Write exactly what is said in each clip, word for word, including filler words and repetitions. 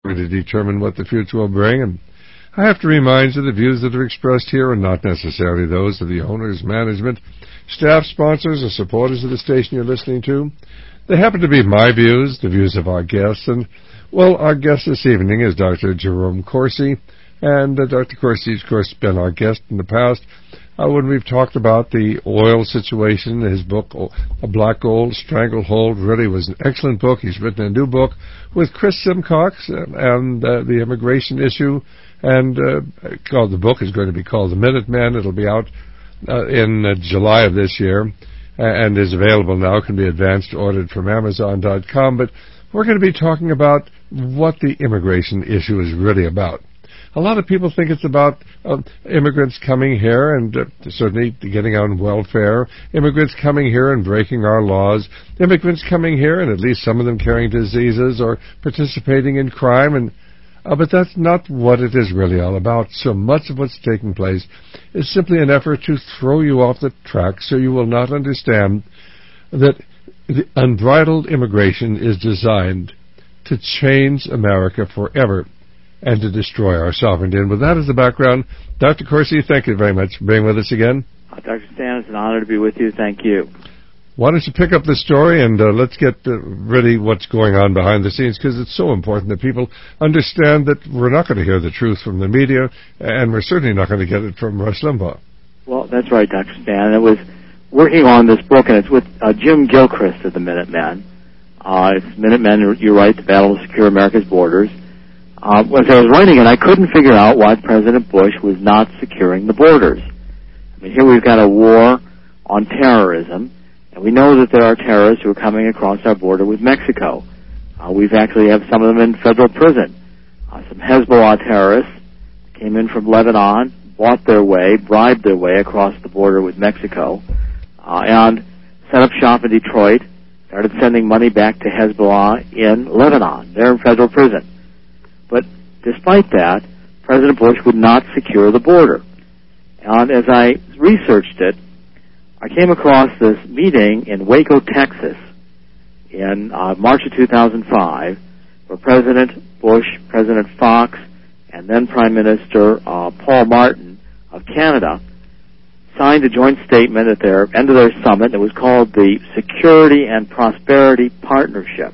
to determine what the future will bring. And I have to remind you the views that are expressed here are not necessarily those of the owners, management, staff, sponsors, or supporters of the station you're listening to. They happen to be my views, the views of our guests, and, well, our guest this evening is Doctor Jerome Corsi, and uh, Doctor Corsi has, of course, been our guest in the past uh, when we've talked about the oil situation. His book, A Black Gold Stranglehold, really was an excellent book. He's written a new book with Chris Simcox uh, and uh, the immigration issue, and uh, called, the book is going to be called The Minuteman. It'll be out uh, in uh, July of this year, and is available now, can be advanced ordered from Amazon dot com. But we're going to be talking about what the immigration issue is really about. A lot of people think it's about uh, immigrants coming here and uh, certainly getting on welfare, immigrants coming here and breaking our laws, immigrants coming here and at least some of them carrying diseases or participating in crime, and Uh, but that's not what it is really all about. So much of what's taking place is simply an effort to throw you off the track so you will not understand that the unbridled immigration is designed to change America forever and to destroy our sovereignty. And with that as the background, Doctor Corsi, thank you very much for being with us again. Uh, Doctor Stan, it's an honor to be with you. Thank you. Why don't you pick up the story and uh, let's get uh, really what's going on behind the scenes, because it's so important that people understand that we're not going to hear the truth from the media, and we're certainly not going to get it from Rush Limbaugh. Well, that's right, Doctor Stan. It was working on this book, and it's with uh, Jim Gilchrist of the Minutemen. Uh, it's Minutemen, you're right, the battle to secure America's borders. Uh, as I was writing it, I couldn't figure out why President Bush was not securing the borders. I mean, here we've got a war on terrorism. And we know that there are terrorists who are coming across our border with Mexico. Uh, we've actually have some of them in federal prison. Uh, some Hezbollah terrorists came in from Lebanon, bought their way, bribed their way across the border with Mexico, uh, and set up shop in Detroit, started sending money back to Hezbollah in Lebanon. They're in federal prison. But despite that, President Bush would not secure the border. And as I researched it, I came across this meeting in Waco, Texas, in uh, March of two thousand five, where President Bush, President Fox, and then Prime Minister uh, Paul Martin of Canada signed a joint statement at their end of their summit. It was called the Security and Prosperity Partnership.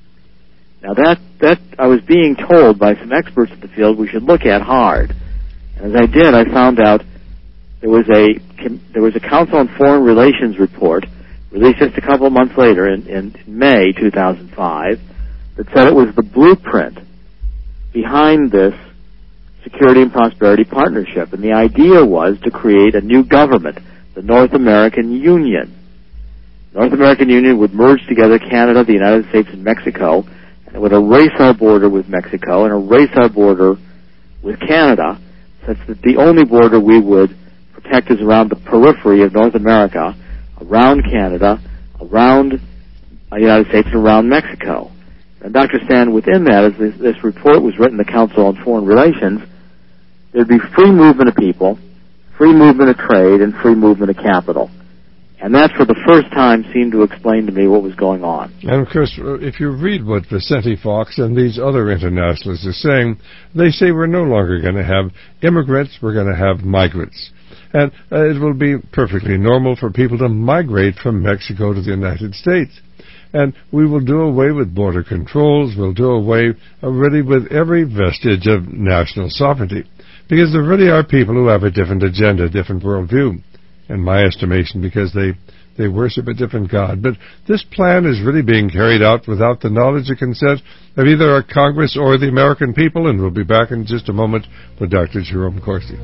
Now that that I was being told by some experts in the field we should look at hard. And as I did, I found out There was a there was a Council on Foreign Relations report released just a couple of months later in, in May two thousand five that said it was the blueprint behind this Security and Prosperity Partnership. And the idea was to create a new government, the North American Union. North American Union would merge together Canada, the United States, and Mexico, and it would erase our border with Mexico and erase our border with Canada, such that the only border we would protect is around the periphery of North America, around Canada, around the United States, and around Mexico. And Doctor Stan, within that, as this, this report was written, the Council on Foreign Relations, there'd be free movement of people, free movement of trade, and free movement of capital. And that, for the first time, seemed to explain to me what was going on. And, of course, if you read what Vicente Fox and these other internationalists are saying, they say we're no longer going to have immigrants, we're going to have migrants. And uh, it will be perfectly normal for people to migrate from Mexico to the United States. And we will do away with border controls. We'll do away uh, really with every vestige of national sovereignty. Because there really are people who have a different agenda, different worldview, in my estimation, because they, they worship a different God. But this plan is really being carried out without the knowledge or consent of either our Congress or the American people. And we'll be back in just a moment with Doctor Jerome Corsi.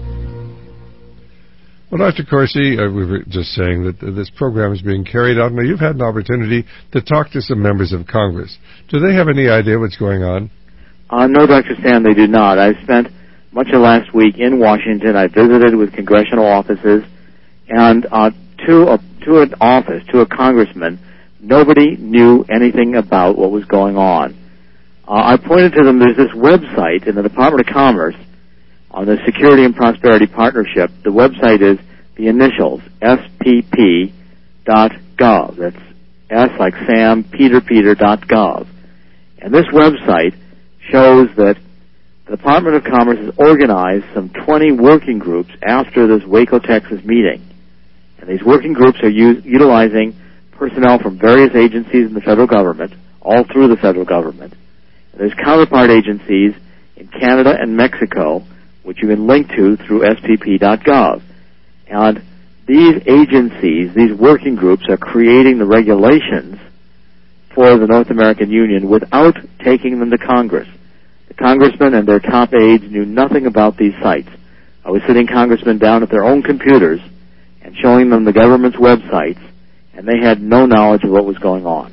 Well, Doctor Corsi, uh, we were just saying that uh, this program is being carried out. Now, you've had an opportunity to talk to some members of Congress. Do they have any idea what's going on? Uh, no, Doctor Stan, they do not. I spent much of last week in Washington. I visited with congressional offices, and uh, to, a, to an office, to a congressman, nobody knew anything about what was going on. Uh, I pointed to them, there's this website in the Department of Commerce on the Security and Prosperity Partnership. The website is the initials, S P P dot gov. That's S like Sam, Peter, Peter dot gov. And this website shows that the Department of Commerce has organized some twenty working groups after this Waco, Texas meeting. And these working groups are u- utilizing personnel from various agencies in the federal government, all through the federal government. And there's counterpart agencies in Canada and Mexico, which you can link to through S P P dot gov. And these agencies, these working groups, are creating the regulations for the North American Union without taking them to Congress. The congressmen and their top aides knew nothing about these sites. I was sitting congressmen down at their own computers and showing them the government's websites, and they had no knowledge of what was going on.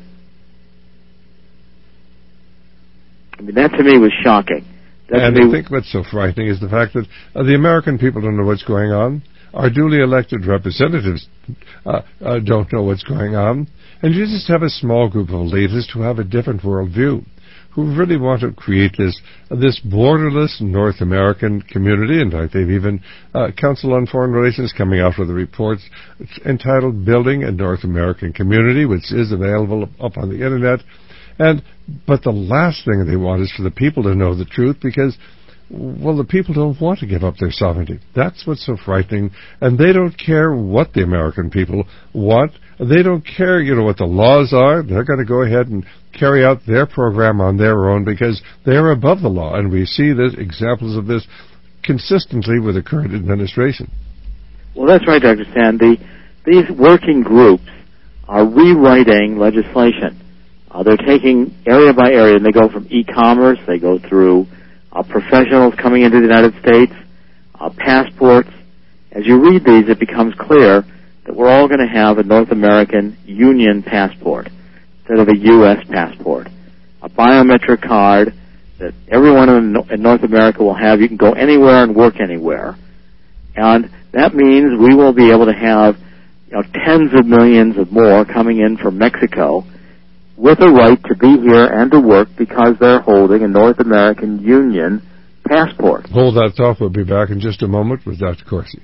I mean, that to me was shocking. That and I think what's so frightening is the fact that uh, the American people don't know what's going on. Our duly elected representatives uh, uh, don't know what's going on. And you just have a small group of elitists who have a different worldview, who really want to create this uh, this borderless North American community. In fact, they've even, uh, Council on Foreign Relations coming out with a report entitled Building a North American Community, which is available up on the Internet. And but the last thing they want is for the people to know the truth, because, well, the people don't want to give up their sovereignty. That's what's so frightening. And they don't care what the American people want. They don't care, you know, what the laws are. They're going to go ahead and carry out their program on their own because they're above the law. And we see this, examples of this consistently with the current administration. Well, that's right, Doctor Stan. The, these working groups are rewriting legislation. Uh, they're taking area by area, and they go from e-commerce, they go through uh, professionals coming into the United States, uh, passports. As you read these, it becomes clear that we're all going to have a North American Union passport instead of a U S passport, a biometric card that everyone in, in North America will have. You can go anywhere and work anywhere. And that means we will be able to have, you know, tens of millions of more coming in from Mexico with a right to be here and to work because they're holding a North American Union passport. Hold that thought. We'll be back in just a moment with Doctor Corsi.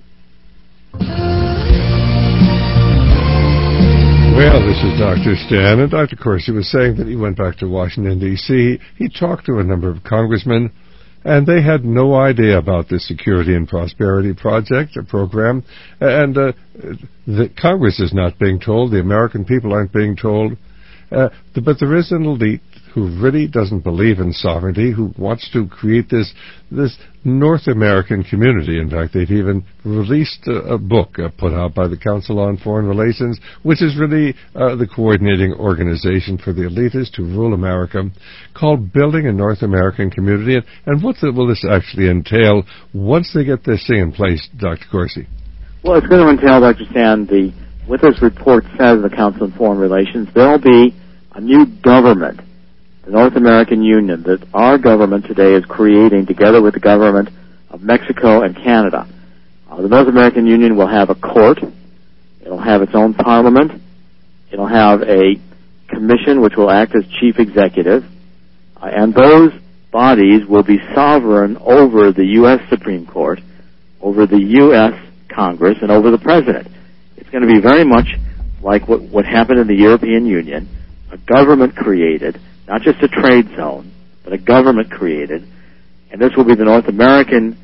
Well, this is Doctor Stan, and Doctor Corsi was saying that he went back to Washington, D C He talked to a number of congressmen, and they had no idea about this Security and Prosperity Project, a program, and uh, the Congress is not being told, the American people aren't being told. Uh, but there is an elite who really doesn't believe in sovereignty, who wants to create this this North American community. In fact, they've even released a, a book uh, put out by the Council on Foreign Relations, which is really uh, the coordinating organization for the elitists who rule America, called Building a North American Community. And, and what the, will this actually entail once they get this thing in place, Doctor Corsi? Well, it's going to entail, Doctor Stan, the, what this report says, the Council on Foreign Relations, there will be a new government, the North American Union, that our government today is creating together with the government of Mexico and Canada. Uh, the North American Union will have a court. It'll have its own parliament. It'll have a commission which will act as chief executive. Uh, and those bodies will be sovereign over the U S Supreme Court, over the U S Congress, and over the President. It's going to be very much like what, what happened in the European Union. A government created, not just a trade zone, but a government created, and this will be the North American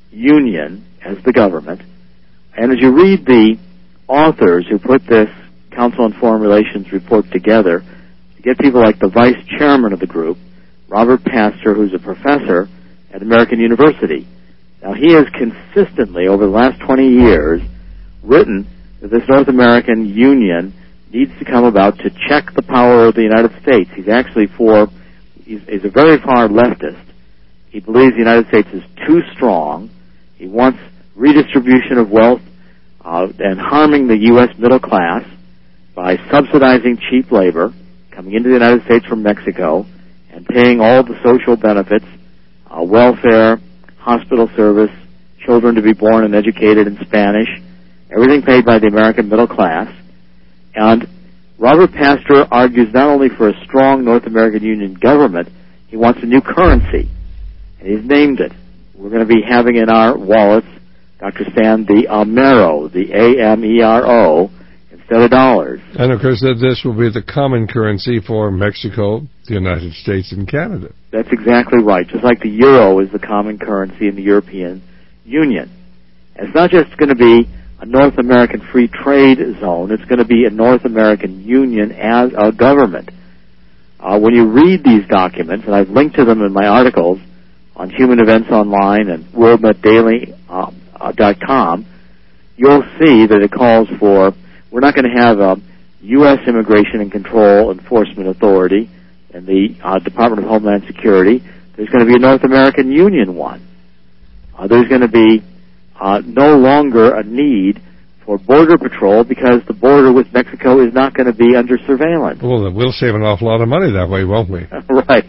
Union as the government. And as you read the authors who put this Council on Foreign Relations report together, you get people like the vice chairman of the group, Robert Pastor, who's a professor at American University. Now, he has consistently, over the last twenty years, written that this North American Union needs to come about to check the power of the United States. He's actually for, he's, he's a very far leftist. He believes the United States is too strong. He wants redistribution of wealth uh, and harming the U S middle class by subsidizing cheap labor coming into the United States from Mexico and paying all the social benefits, uh, welfare, hospital service, children to be born and educated in Spanish, everything paid by the American middle class. And Robert Pastor argues not only for a strong North American Union government, he wants a new currency, and he's named it. We're going to be having in our wallets, Doctor Stan, the Amero, the A M E R O, instead instead of dollars. And, of course, that this will be the common currency for Mexico, the United States, and Canada. That's exactly right. Just like the euro is the common currency in the European Union. And it's not just going to be a North American free trade zone. It's going to be a North American Union as a government. Uh, when you read these documents, and I've linked to them in my articles on Human Events Online and world net daily dot com, you'll see that it calls for, we're not going to have a U S Immigration and Control Enforcement Authority and the uh, Department of Homeland Security. There's going to be a North American Union one. Uh, there's going to be uh, no longer a need for border patrol because the border with Mexico is not going to be under surveillance. Well, we'll save an awful lot of money that way, won't we? Right.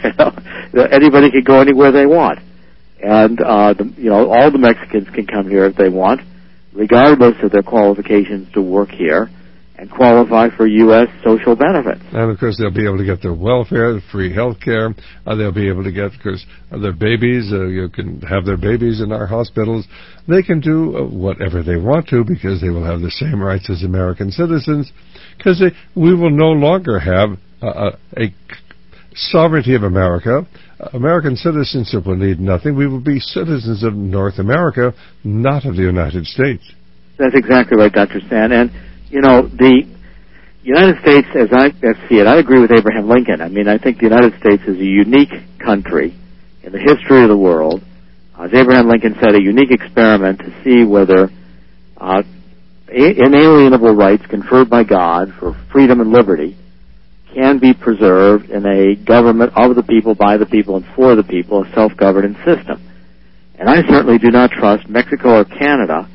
Anybody can go anywhere they want. And, uh, the, you know, all the Mexicans can come here if they want, regardless of their qualifications to work here, and qualify for U S social benefits. And, of course, they'll be able to get their welfare, free health care. Uh, they'll be able to get, of course, uh, their babies. Uh, you can have their babies in our hospitals. They can do uh, whatever they want to because they will have the same rights as American citizens because we will no longer have uh, a sovereignty of America. American citizenship will need nothing. We will be citizens of North America, not of the United States. That's exactly right, Doctor Stan. And, you know, the United States, as I see it, I agree with Abraham Lincoln. I mean, I think the United States is a unique country in the history of the world. As Abraham Lincoln said, a unique experiment to see whether uh, inalienable rights conferred by God for freedom and liberty can be preserved in a government of the people, by the people, and for the people, a self-governing system. And I certainly do not trust Mexico or Canada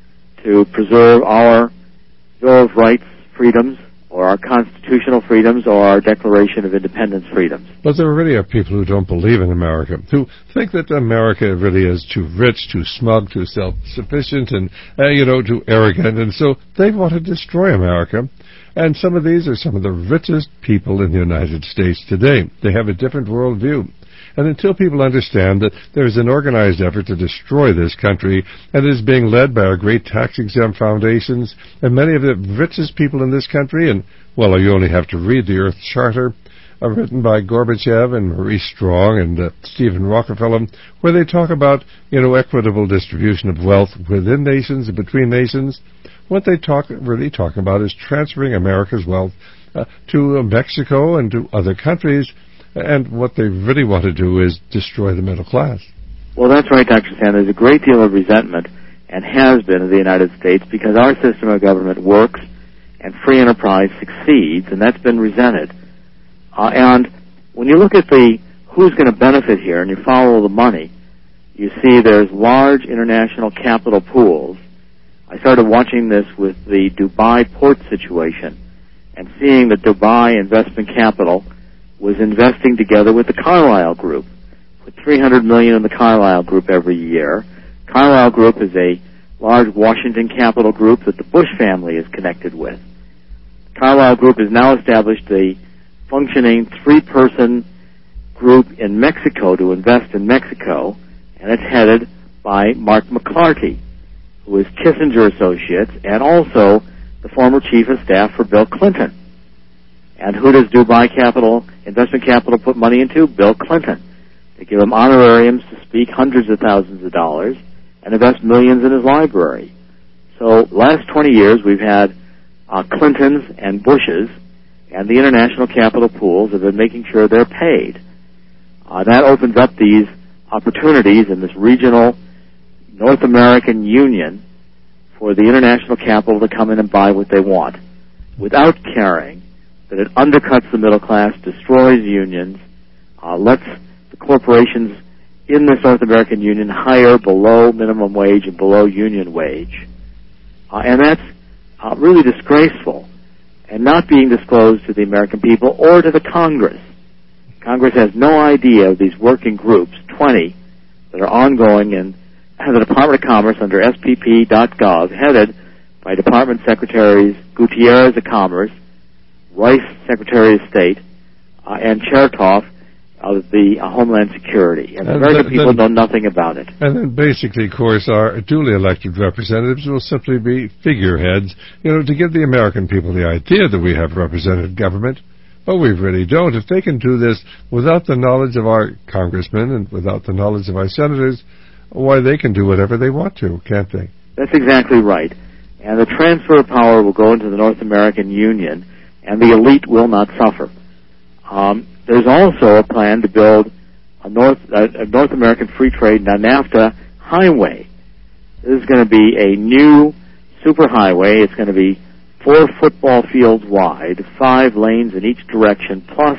to preserve our Bill of Rights freedoms or our constitutional freedoms or our Declaration of Independence freedoms. But there already are people who don't believe in America, who think that America really is too rich, too smug, too self-sufficient, and, uh, you know, too arrogant, and so they want to destroy America. And some of these are some of the richest people in the United States today. They have a different worldview. And until people understand that there is an organized effort to destroy this country, and it is being led by our great tax-exempt foundations, and many of the richest people in this country, and, well, you only have to read the Earth Charter, are written by Gorbachev and Maurice Strong and uh, Stephen Rockefeller, where they talk about, you know, equitable distribution of wealth within nations and between nations. What they talk really talk about is transferring America's wealth uh, to uh, Mexico and to other countries, and what they really want to do is destroy the middle class. Well, that's right, Doctor Stan. There's a great deal of resentment, and has been, in the United States, because our system of government works and free enterprise succeeds, and that's been resented. Uh, and when you look at the who's going to benefit here, and you follow the money, you see there's large international capital pools. I started watching this with the Dubai port situation and seeing that Dubai Investment Capital was investing together with the Carlyle Group, with three hundred million dollars in the Carlyle Group every year. Carlyle Group is a large Washington capital group that the Bush family is connected with. Carlyle Group has now established a functioning three-person group in Mexico to invest in Mexico, and it's headed by Mark McClarty, who is Kissinger Associates and also the former chief of staff for Bill Clinton. And who does Dubai Capital, Investment Capital, put money into? Bill Clinton. They give him honorariums to speak, hundreds of thousands of dollars, and invest millions in his library. So last twenty years we've had uh, Clintons and Bushes, and the international capital pools have been making sure they're paid. Uh, that opens up these opportunities in this regional North American Union for the international capital to come in and buy what they want without caring that it undercuts the middle class, destroys unions, uh, lets the corporations in this North American Union hire below minimum wage and below union wage. Uh, and that's uh, really disgraceful and not being disclosed to the American people or to the Congress. Congress has no idea of these working groups, twenty, that are ongoing in the Department of Commerce under S P P dot gov, headed by Department Secretaries Gutierrez of Commerce, Rice, Secretary of State, uh, and Chertoff, of the uh, Homeland Security. And the and American then, people then, know nothing about it. And then basically, of course, our duly elected representatives will simply be figureheads, you know, to give the American people the idea that we have representative government. But we really don't. If they can do this without the knowledge of our congressmen and without the knowledge of our senators, why, they can do whatever they want to, can't they? That's exactly right. And the transfer of power will go into the North American Union, and the elite will not suffer. Um, there's also a plan to build a North, a, a North American free trade, a NAFTA highway. This is going to be a new superhighway. It's going to be four football fields wide, five lanes in each direction, plus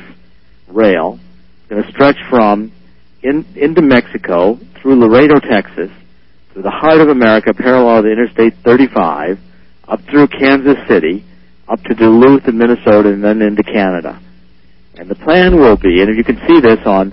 rail. It's going to stretch from in, into Mexico, through Laredo, Texas, through the heart of America, parallel to Interstate thirty-five, up through Kansas City, up to Duluth in Minnesota, and then into Canada. And the plan will be, and if you can see this on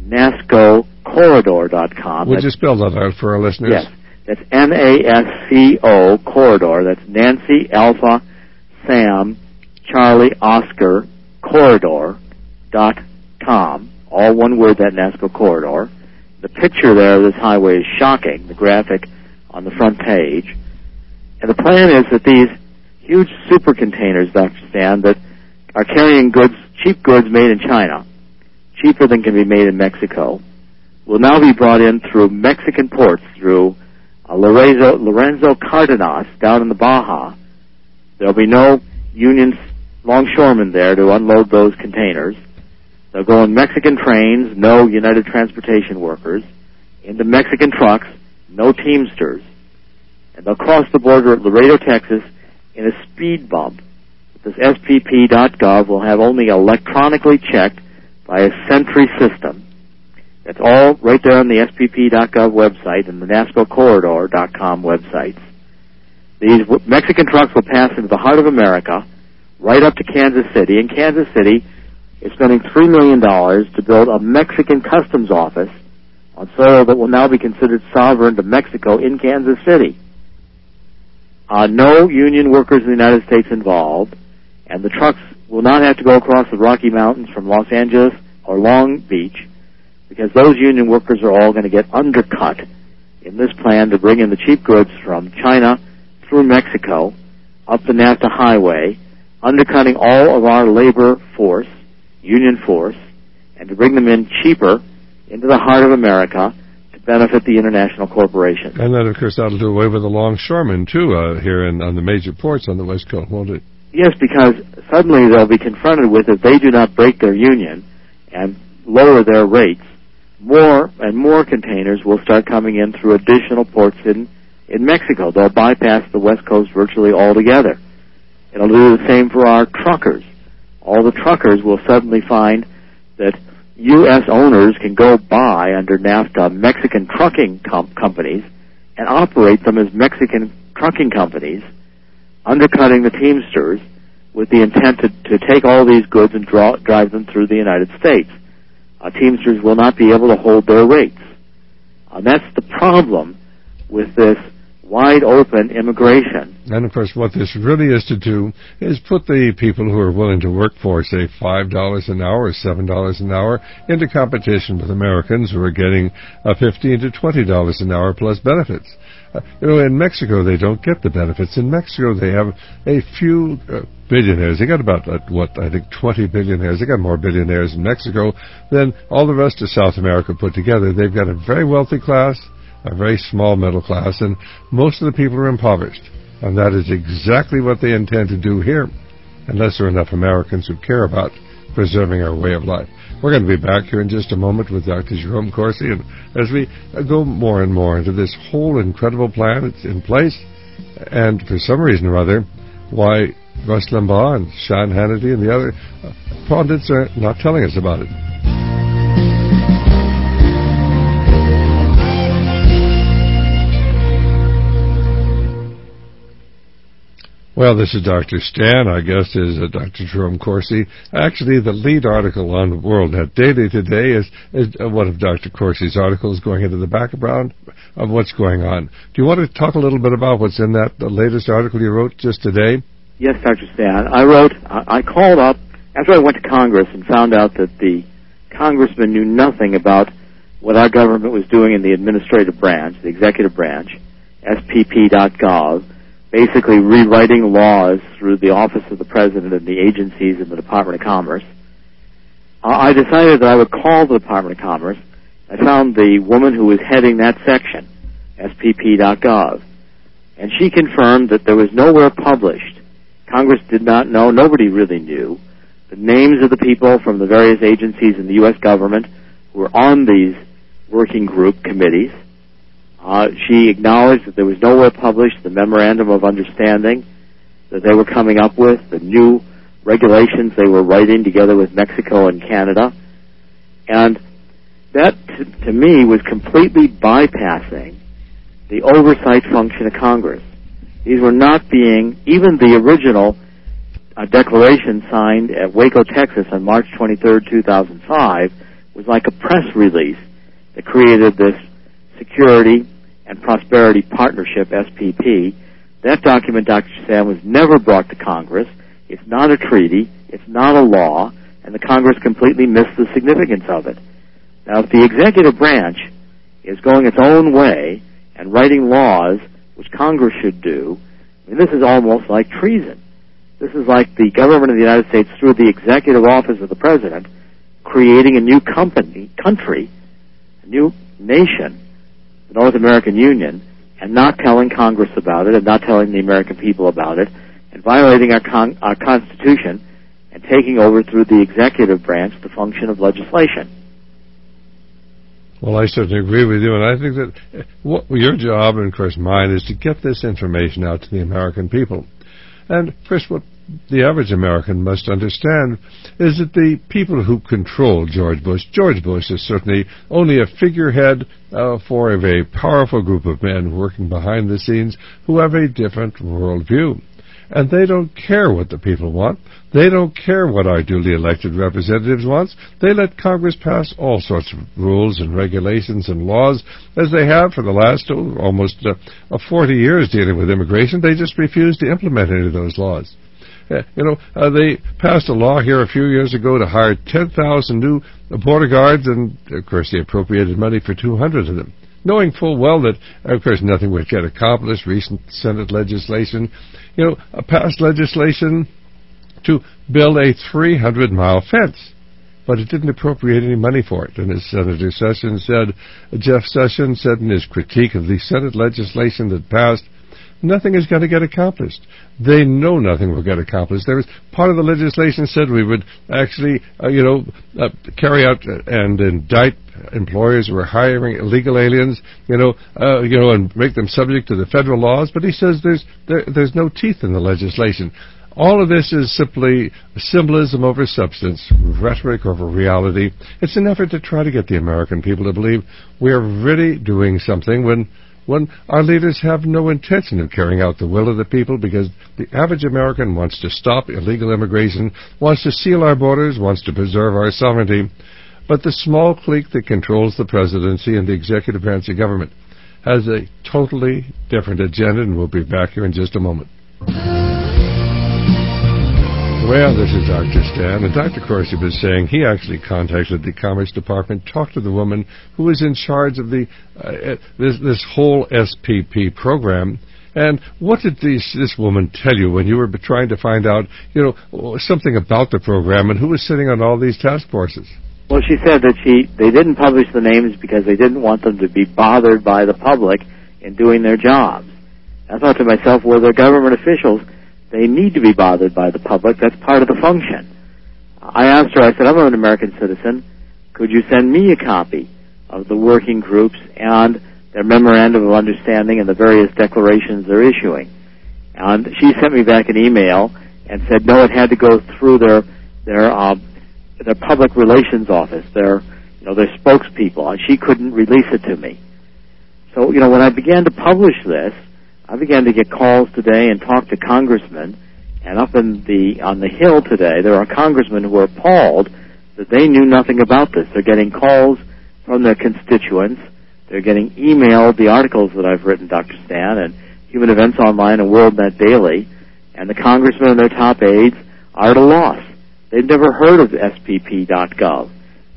NASCO corridor dot com. Would you spell that out for our listeners? Yes. That's N A S C O, corridor. That's Nancy, Alpha, Sam, Charlie, Oscar, corridor dot com. All one word, that NASCO corridor. The picture there of this highway is shocking, the graphic on the front page. And the plan is that these huge super containers, Doctor Stan, that are carrying goods, cheap goods made in China, cheaper than can be made in Mexico, will now be brought in through Mexican ports, through uh, Lorenzo, Lorenzo Cardenas down in the Baja. There'll be no Union longshoremen there to unload those containers. They'll go in Mexican trains, no United Transportation workers, into Mexican trucks, no Teamsters, and they'll cross the border at Laredo, Texas, in a speed bump. This S P P dot gov will have only electronically checked by a Sentry system. That's all right there on the S P P dot gov website and the NASCO corridor dot com websites. These Mexican trucks will pass into the heart of America, right up to Kansas City. In Kansas City, is spending three million dollars to build a Mexican customs office on soil that will now be considered sovereign to Mexico in Kansas City. Uh, no union workers in the United States involved, and the trucks will not have to go across the Rocky Mountains from Los Angeles or Long Beach, because those union workers are all going to get undercut in this plan to bring in the cheap goods from China through Mexico, up the NAFTA highway, undercutting all of our labor force, union force, and to bring them in cheaper into the heart of America to benefit the international corporations. And then, of course, that'll do away with the longshoremen, too, uh, here in, on the major ports on the West Coast, won't it? Yes, because suddenly they'll be confronted with, if they do not break their union and lower their rates, more and more containers will start coming in through additional ports in, in Mexico. They'll bypass the West Coast virtually altogether. It'll do the same for our truckers. All the truckers will suddenly find that U S owners can go buy under NAFTA Mexican trucking com- companies and operate them as Mexican trucking companies, undercutting the Teamsters with the intent to, to take all these goods and draw, drive them through the United States. Uh, Teamsters will not be able to hold their rates. Uh, that's the problem with this wide-open immigration. And, of course, what this really is to do is put the people who are willing to work for, say, five dollars an hour or seven dollars an hour into competition with Americans who are getting uh, fifteen to twenty dollars an hour plus benefits. Uh, you know, in Mexico, they don't get the benefits. In Mexico, they have a few uh, billionaires. They got about, uh, what, I think twenty billionaires. They got more billionaires in Mexico than all the rest of South America put together. They've got a very wealthy class, a very small middle class, and most of the people are impoverished. And that is exactly what they intend to do here, unless there are enough Americans who care about preserving our way of life. We're going to be back here in just a moment with Doctor Jerome Corsi, and as we go more and more into this whole incredible plan that's in place, and for some reason or other, why Rush Limbaugh and Sean Hannity and the other uh, pundits are not telling us about it. Well, this is Doctor Stan. Our guest is uh, Doctor Jerome Corsi. Actually, the lead article on WorldNet Daily today is, is uh, one of Doctor Corsi's articles going into the background of what's going on. Do you want to talk a little bit about what's in that the latest article you wrote just today? Yes, Doctor Stan. I wrote, I, I called up, after I went to Congress and found out that the congressmen knew nothing about what our government was doing in the administrative branch, the executive branch, S P P dot gov, basically rewriting laws through the Office of the President and the agencies in the Department of Commerce. Uh, I decided that I would call the Department of Commerce. I found the woman who was heading that section, S P P dot gov, and she confirmed that there was nowhere published. Congress did not know, nobody really knew, the names of the people from the various agencies in the U S government who were on these working group committees. Uh, she acknowledged that there was nowhere published the Memorandum of Understanding that they were coming up with, the new regulations they were writing together with Mexico and Canada. And that, to, to me, was completely bypassing the oversight function of Congress. These were not being, even the original uh, declaration signed at Waco, Texas on March twenty-third, two thousand five was like a press release that created this Security and Prosperity Partnership, S P P. That document, Doctor Sam, was never brought to Congress. It's not a treaty. It's not a law. And the Congress completely missed the significance of it. Now, if the executive branch is going its own way and writing laws, which Congress should do, I mean, this is almost like treason. This is like the government of the United States, through the executive office of the President, creating a new company, country, a new nation, the North American Union, and not telling Congress about it and not telling the American people about it, and violating our, con- our Constitution and taking over through the executive branch the function of legislation. Well, I certainly agree with you, and I think that what, your job, and of course mine, is to get this information out to the American people. And, Chris, what the average American must understand is that the people who control George Bush, George Bush is certainly only a figurehead uh, for a very powerful group of men working behind the scenes who have a different worldview. And they don't care what the people want. They don't care what our duly elected representatives want. They let Congress pass all sorts of rules and regulations and laws, as they have for the last oh, almost uh, forty years dealing with immigration. They just refuse to implement any of those laws. Uh, you know, uh, they passed a law here a few years ago to hire ten thousand new border guards, and, of course, they appropriated money for two hundred of them, knowing full well that, of course, nothing would get accomplished. Recent Senate legislation, you know, passed legislation to build a three hundred mile fence, but it didn't appropriate any money for it. And as Senator Sessions said, Jeff Sessions said in his critique of the Senate legislation that passed, nothing is going to get accomplished. They know nothing will get accomplished. There was part of the legislation said we would actually, uh, you know, uh, carry out and indict employers who are hiring illegal aliens, you know, uh, you know, and make them subject to the federal laws. But he says there's there, there's no teeth in the legislation. All of this is simply symbolism over substance, rhetoric over reality. It's an effort to try to get the American people to believe we are really doing something when when our leaders have no intention of carrying out the will of the people, because the average American wants to stop illegal immigration, wants to seal our borders, wants to preserve our sovereignty. But the small clique that controls the presidency and the executive branch of government has a totally different agenda, and we'll be back here in just a moment. Well, this is Doctor Stan, and Doctor Corsi was saying he actually contacted the Commerce Department, talked to the woman who was in charge of the uh, this, this whole S P P program. And what did these, this woman tell you when you were trying to find out, you know, something about the program and who was sitting on all these task forces? Well, she said that she they didn't publish the names because they didn't want them to be bothered by the public in doing their jobs. I thought to myself, well, they're government officials. They need to be bothered by the public. That's part of the function. I asked her, I said, I'm an American citizen. Could you send me a copy of the working groups and their memorandum of understanding and the various declarations they're issuing? And she sent me back an email and said, no, it had to go through their their uh, their public relations office, their you know their spokespeople, and she couldn't release it to me. So, you know, when I began to publish this, I began to get calls today and talk to congressmen, and up in the on the Hill today, there are congressmen who are appalled that they knew nothing about this. They're getting calls from their constituents. They're getting emailed the articles that I've written, Doctor Stan, and Human Events Online and WorldNet Daily, and the congressmen and their top aides are at a loss. They've never heard of S P P dot gov.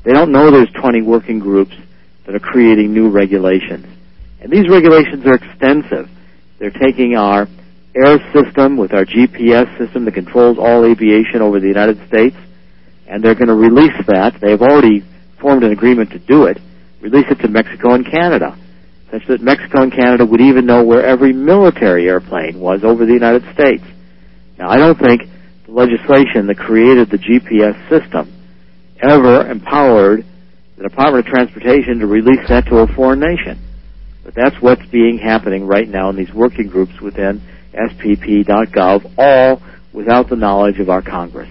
They don't know there's twenty working groups that are creating new regulations. And these regulations are extensive. They're taking our air system with our G P S system that controls all aviation over the United States, and they're going to release that. They've already formed an agreement to do it, release it to Mexico and Canada, such that Mexico and Canada would even know where every military airplane was over the United States. Now, I don't think the legislation that created the G P S system ever empowered the Department of Transportation to release that to a foreign nation. But that's what's being happening right now in these working groups within S P P dot gov, all without the knowledge of our Congress.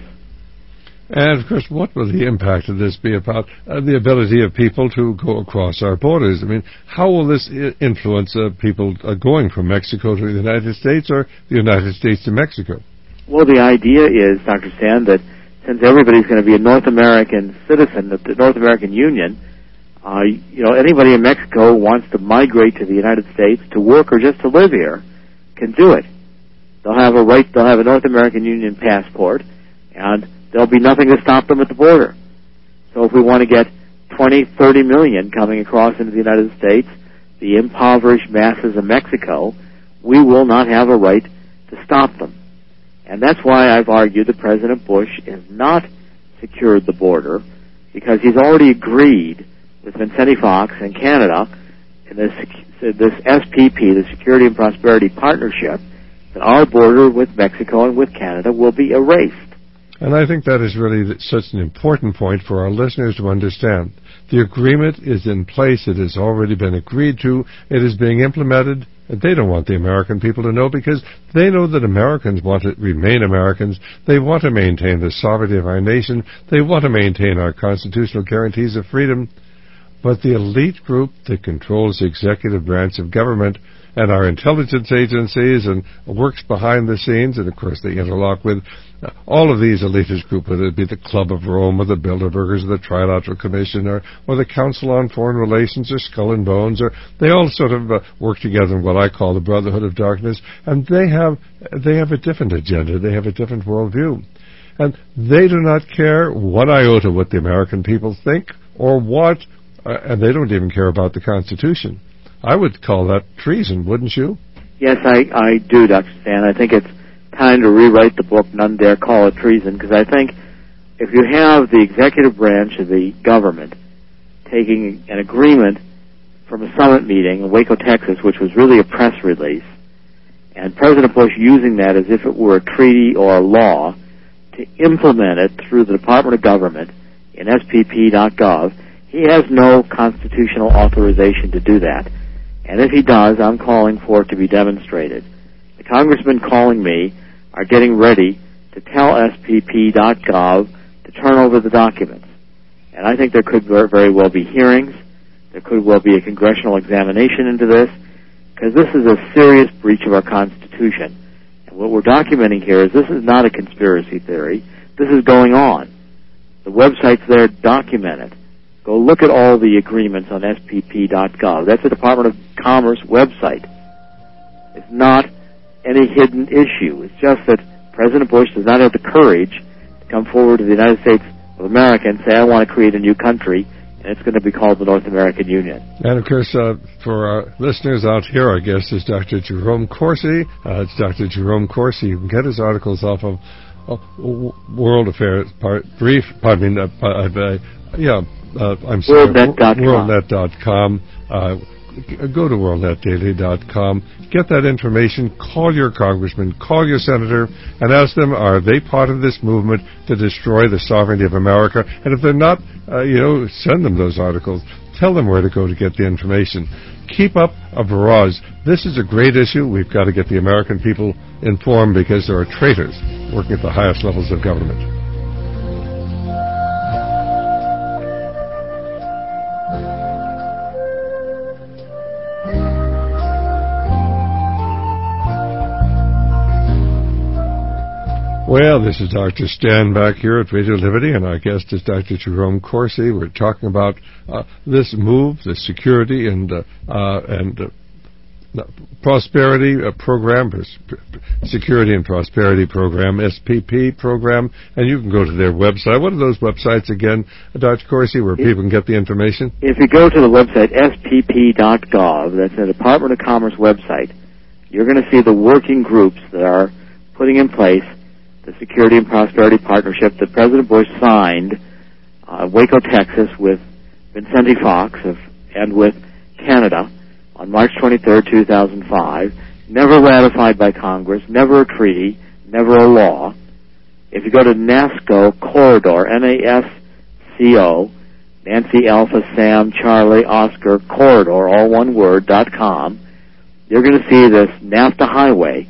And, of course, what will the impact of this be about uh, the ability of people to go across our borders? I mean, how will this I- influence uh, people uh, going from Mexico to the United States or the United States to Mexico? Well, the idea is, Doctor Stan, that since everybody's going to be a North American citizen of the North American Union, uh, you know, anybody in Mexico who wants to migrate to the United States to work or just to live here can do it. They'll have a right, they'll have a North American Union passport, and there'll be nothing to stop them at the border. So if we want to get twenty, thirty million coming across into the United States, the impoverished masses of Mexico, we will not have a right to stop them. And that's why I've argued that President Bush has not secured the border, because he's already agreed with Vincenti Fox and Canada in this, this S P P, the Security and Prosperity Partnership, that our border with Mexico and with Canada will be erased. And I think that is really such an important point for our listeners to understand. The agreement is in place. It has already been agreed to. It is being implemented. And they don't want the American people to know, because they know that Americans want to remain Americans. They want to maintain the sovereignty of our nation. They want to maintain our constitutional guarantees of freedom. But the elite group that controls the executive branch of government and our intelligence agencies and works behind the scenes, and of course they interlock with uh, all of these elitist groups, whether it be the Club of Rome or the Bilderbergers or the Trilateral Commission or, or the Council on Foreign Relations or Skull and Bones, or they all sort of uh, work together in what I call the Brotherhood of Darkness, and they have they have a different agenda, they have a different worldview. And they do not care one iota what the American people think or what, uh, and they don't even care about the Constitution. I would call that treason, wouldn't you? Yes, I, I do, Doctor Stan. I think it's time to rewrite the book, None Dare Call It Treason, because I think if you have the executive branch of the government taking an agreement from a summit meeting in Waco, Texas, which was really a press release, and President Bush using that as if it were a treaty or a law to implement it through the Department of Government in S P P dot gov, he has no constitutional authorization to do that. And if he does, I'm calling for it to be demonstrated. The congressmen calling me are getting ready to tell S P P dot gov to turn over the documents. And I think there could very well be hearings. There could well be a congressional examination into this, because this is a serious breach of our Constitution. And what we're documenting here is this is not a conspiracy theory. This is going on. The website's there, document it. Go look at all the agreements on S P P dot gov. That's the Department of Commerce website. It's not any hidden issue. It's just that President Bush does not have the courage to come forward to the United States of America and say, I want to create a new country, and it's going to be called the North American Union. And, of course, uh, for our listeners out here, our guest is Doctor Jerome Corsi. Uh, it's Doctor Jerome Corsi. You can get his articles off of uh, World Affairs, part, brief, pardon me, uh, uh, yeah, Uh, I'm sorry, world net dot com. Uh, go to world net daily dot com. Get that information. Call your congressman. Call your senator and ask them, are they part of this movement to destroy the sovereignty of America? And if they're not, uh, you know, send them those articles. Tell them where to go to get the information. Keep up a barrage. This is a great issue. We've got to get the American people informed, because there are traitors working at the highest levels of government. Well, this is Doctor Stan back here at Radio Liberty, and our guest is Doctor Jerome Corsi. We're talking about uh, this move, the security and uh, uh, and uh, Prosperity uh, Program, Security and Prosperity Program, S P P program, and you can go to their website. What are those websites again, Doctor Corsi, where people can get the information? If you go to the website S P P dot gov, that's the Department of Commerce website, you're going to see the working groups that are putting in place the Security and Prosperity Partnership that President Bush signed uh, Waco, Texas, with Vicente Fox of, and with Canada on March twenty-third, two thousand five, never ratified by Congress, never a treaty, never a law. If you go to NASCO Corridor, N A S C O, Nancy Alpha Sam Charlie Oscar Corridor, all one word, dot com, you're going to see this NAFTA highway,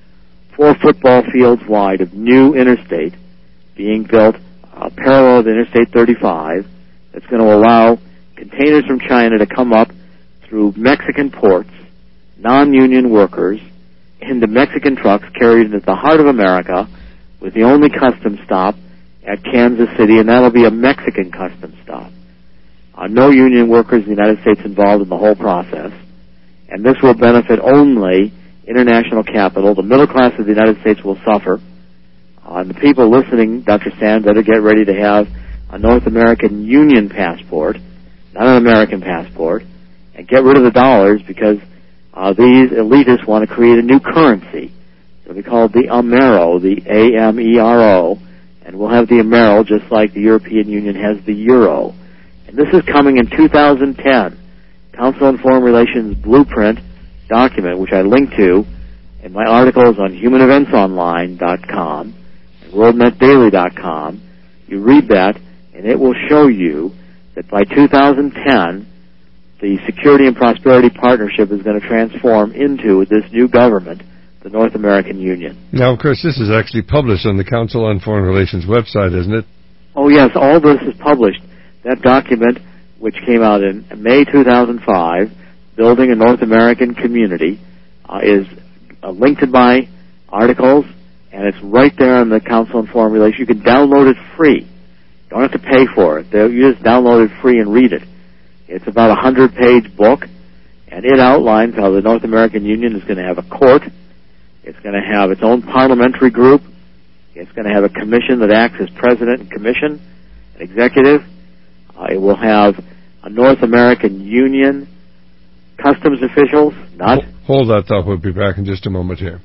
four football fields wide of new interstate being built uh, parallel to Interstate thirty-five that's going to allow containers from China to come up through Mexican ports, non-union workers, into Mexican trucks carried into the heart of America with the only customs stop at Kansas City, and that'll be a Mexican customs stop. Uh, no union workers in the United States involved in the whole process, and this will benefit only international capital. The middle class of the United States will suffer, uh, and the people listening, Doctor Sand, better get ready to have a North American Union passport, not an American passport, and get rid of the dollars because uh, these elitists want to create a new currency. It'll be called the Amero, the A M E R O, and we'll have the Amero just like the European Union has the Euro. And this is coming in two thousand ten. Council on Foreign Relations Blueprint document, which I link to in my articles on human events online dot com and world net daily dot com. You read that, and it will show you that by two thousand ten, the Security and Prosperity Partnership is going to transform into this new government, the North American Union. Now, of course, this is actually published on the Council on Foreign Relations website, isn't it? Oh, yes, all this is published. That document, which came out in May two thousand five, Building a North American Community, uh, is uh, linked to my articles, and it's right there on the Council on Foreign Relations. You can download it free. You don't have to pay for it. You just download it free and read it. It's about a hundred-page book, and it outlines how the North American Union is going to have a court. It's going to have its own parliamentary group. It's going to have a commission that acts as president and commission, an executive. Uh, it will have a North American Union customs officials, not... Hold that thought. We'll be back in just a moment here.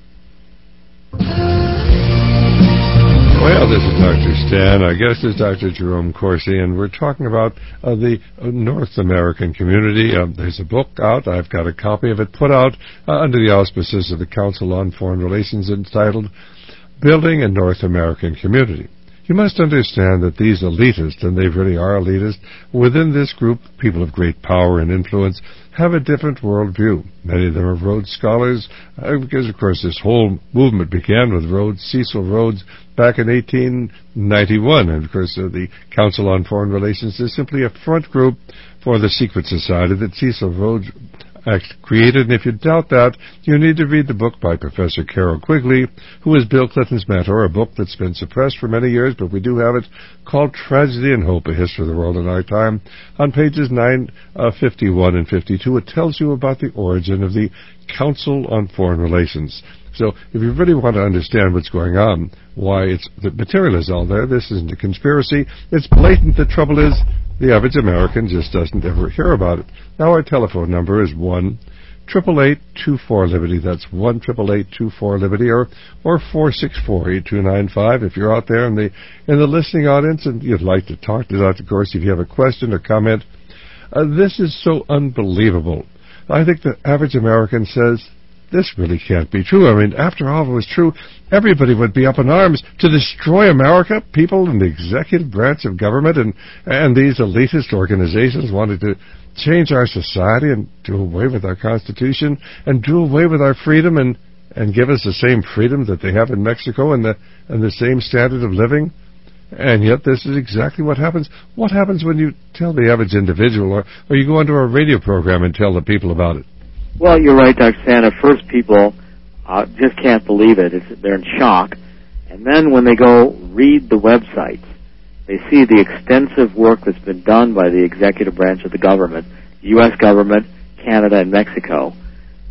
Well, this is Doctor Stan. Our guest is Doctor Jerome Corsi, and we're talking about uh, the uh, North American community. Uh, there's a book out. I've got a copy of it put out uh, under the auspices of the Council on Foreign Relations entitled Building a North American Community. You must understand that these elitists, and they really are elitists, within this group, people of great power and influence, have a different worldview. Many of them are Rhodes Scholars, uh, because, of course, this whole movement began with Rhodes, Cecil Rhodes, back in eighteen ninety-one. And, of course, uh, the Council on Foreign Relations is simply a front group for the secret society that Cecil Rhodes created. And if you doubt that, you need to read the book by Professor Carroll Quigley, who is Bill Clinton's mentor, a book that's been suppressed for many years, but we do have it, called Tragedy and Hope, A History of the World in Our Time. On pages nine fifty-one and fifty-two, it tells you about the origin of the Council on Foreign Relations. So if you really want to understand what's going on, why it's the material is all there, this isn't a conspiracy, it's blatant. The trouble is, the average American just doesn't ever hear about it. Now our telephone number is one eight eight eight, two four, Liberty. That's one eight eight eight, two four, Liberty, or or four six four, eight two nine five. If you're out there in the in the listening audience and you'd like to talk to Doctor Corsi, if you have a question or comment, uh, this is so unbelievable. I think the average American says, this really can't be true. I mean, after all, if it was true, everybody would be up in arms to destroy America. People in the executive branch of government and, and these elitist organizations wanted to change our society and do away with our Constitution and do away with our freedom and, and give us the same freedom that they have in Mexico and the, and the same standard of living. And yet this is exactly what happens. What happens when you tell the average individual or, or you go onto a radio program and tell the people about it? Well, you're right, Doctor Stan. At first, people uh, just can't believe it. It's, they're in shock. And then when they go read the websites, they see the extensive work that's been done by the executive branch of the government, the U S government, Canada, and Mexico,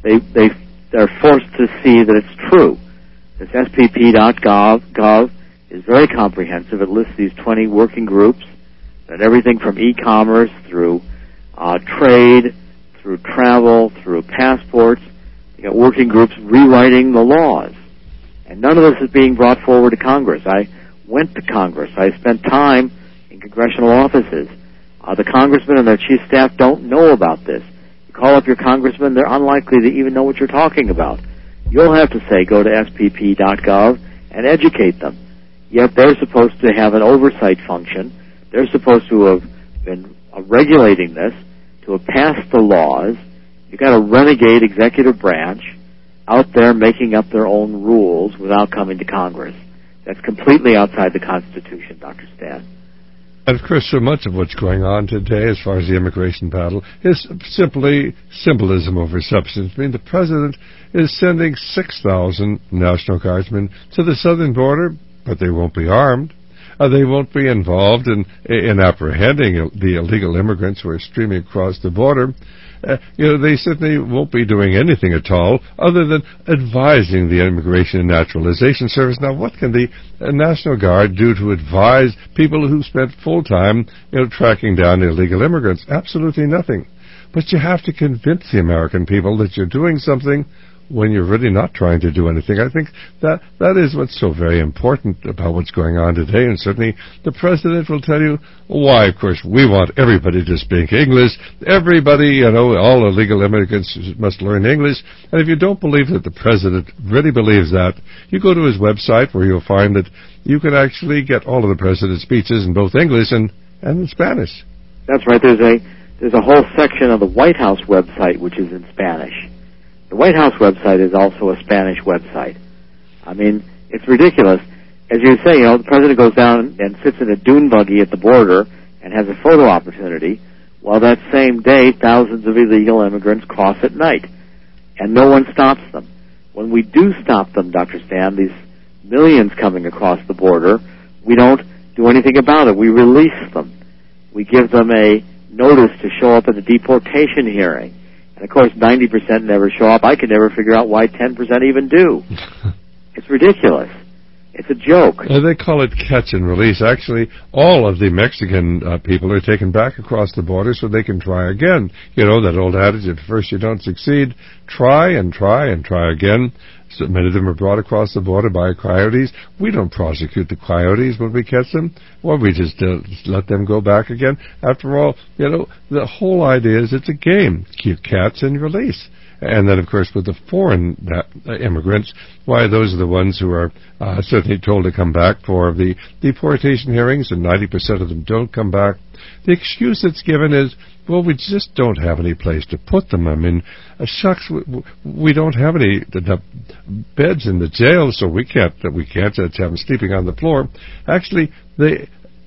they, they, they're forced to see that it's true. This S P P dot gov is very comprehensive. It lists these twenty working groups, and everything from e-commerce through uh, trade, through travel, through passports. You got working groups rewriting the laws. And none of this is being brought forward to Congress. I went to Congress. I spent time in congressional offices. Uh, the congressmen and their chief staff don't know about this. You call up your congressman, they're unlikely to even know what you're talking about. You'll have to say, go to S P P dot gov and educate them. Yet they're supposed to have an oversight function. They're supposed to have been uh, regulating this, to have passed the laws. You've got a renegade executive branch out there making up their own rules without coming to Congress. That's completely outside the Constitution, Doctor Stan. And of course, so much of what's going on today as far as the immigration battle is simply symbolism over substance. I mean, the President is sending six thousand National Guardsmen to the southern border, but they won't be armed. Uh, they won't be involved in, in apprehending the illegal immigrants who are streaming across the border. Uh, you know, they certainly won't be doing anything at all other than advising the Immigration and Naturalization Service. Now, what can the uh, National Guard do to advise people who spent full time, you know, tracking down illegal immigrants? Absolutely nothing. But you have to convince the American people that you're doing something when you're really not trying to do anything. I think that that is what's so very important about what's going on today, and certainly the President will tell you why, of course, we want everybody to speak English. Everybody, you know, all illegal immigrants must learn English. And if you don't believe that the President really believes that, you go to his website where you'll find that you can actually get all of the President's speeches in both English and, and in Spanish. That's right. There's a, there's a whole section of the White House website which is in Spanish. The White House website is also a Spanish website. I mean, it's ridiculous. As you say, you know, the President goes down and sits in a dune buggy at the border and has a photo opportunity, while that same day thousands of illegal immigrants cross at night, and no one stops them. When we do stop them, Doctor Stan, these millions coming across the border, we don't do anything about it. We release them. We give them a notice to show up at the deportation hearing. And, of course, ninety percent never show up. I can never figure out why ten percent even do. It's ridiculous. It's a joke. Uh, they call it catch and release. Actually, all of the Mexican uh, people are taken back across the border so they can try again. You know, that old adage, if first you don't succeed, try and try and try again. So many of them are brought across the border by coyotes. We don't prosecute the coyotes when we catch them. Well, we just uh, let them go back again. After all, you know, the whole idea is it's a game. Keep cats and release. And then, of course, with the foreign uh, immigrants, why, those are the ones who are uh, certainly told to come back for the deportation hearings, and ninety percent of them don't come back. The excuse that's given is, well, we just don't have any place to put them. I mean, uh, shucks, we, we don't have any uh, beds in the jail, so we can't uh, we can't uh, have them sleeping on the floor. Actually, they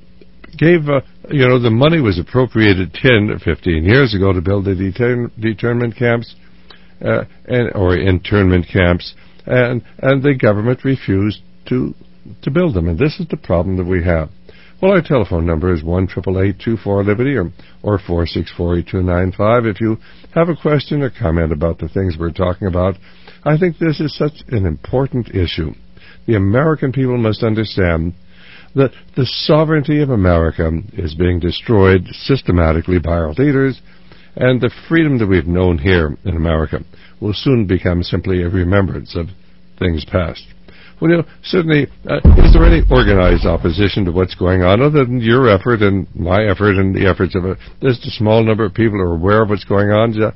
gave, uh, you know, the money was appropriated ten or fifteen years ago to build the deter- internment camps, uh, and or internment camps, and and the government refused to to build them, and this is the problem that we have. Well, our telephone number is one eight eight eight, two four, Liberty or, or four six four, eight two nine five. If you have a question or comment about the things we're talking about, I think this is such an important issue. The American people must understand that the sovereignty of America is being destroyed systematically by our leaders, and the freedom that we've known here in America will soon become simply a remembrance of things past. Well, you know, certainly, uh, is there any organized opposition to what's going on other than your effort and my effort and the efforts of a, just a small number of people who are aware of what's going on? Jeff?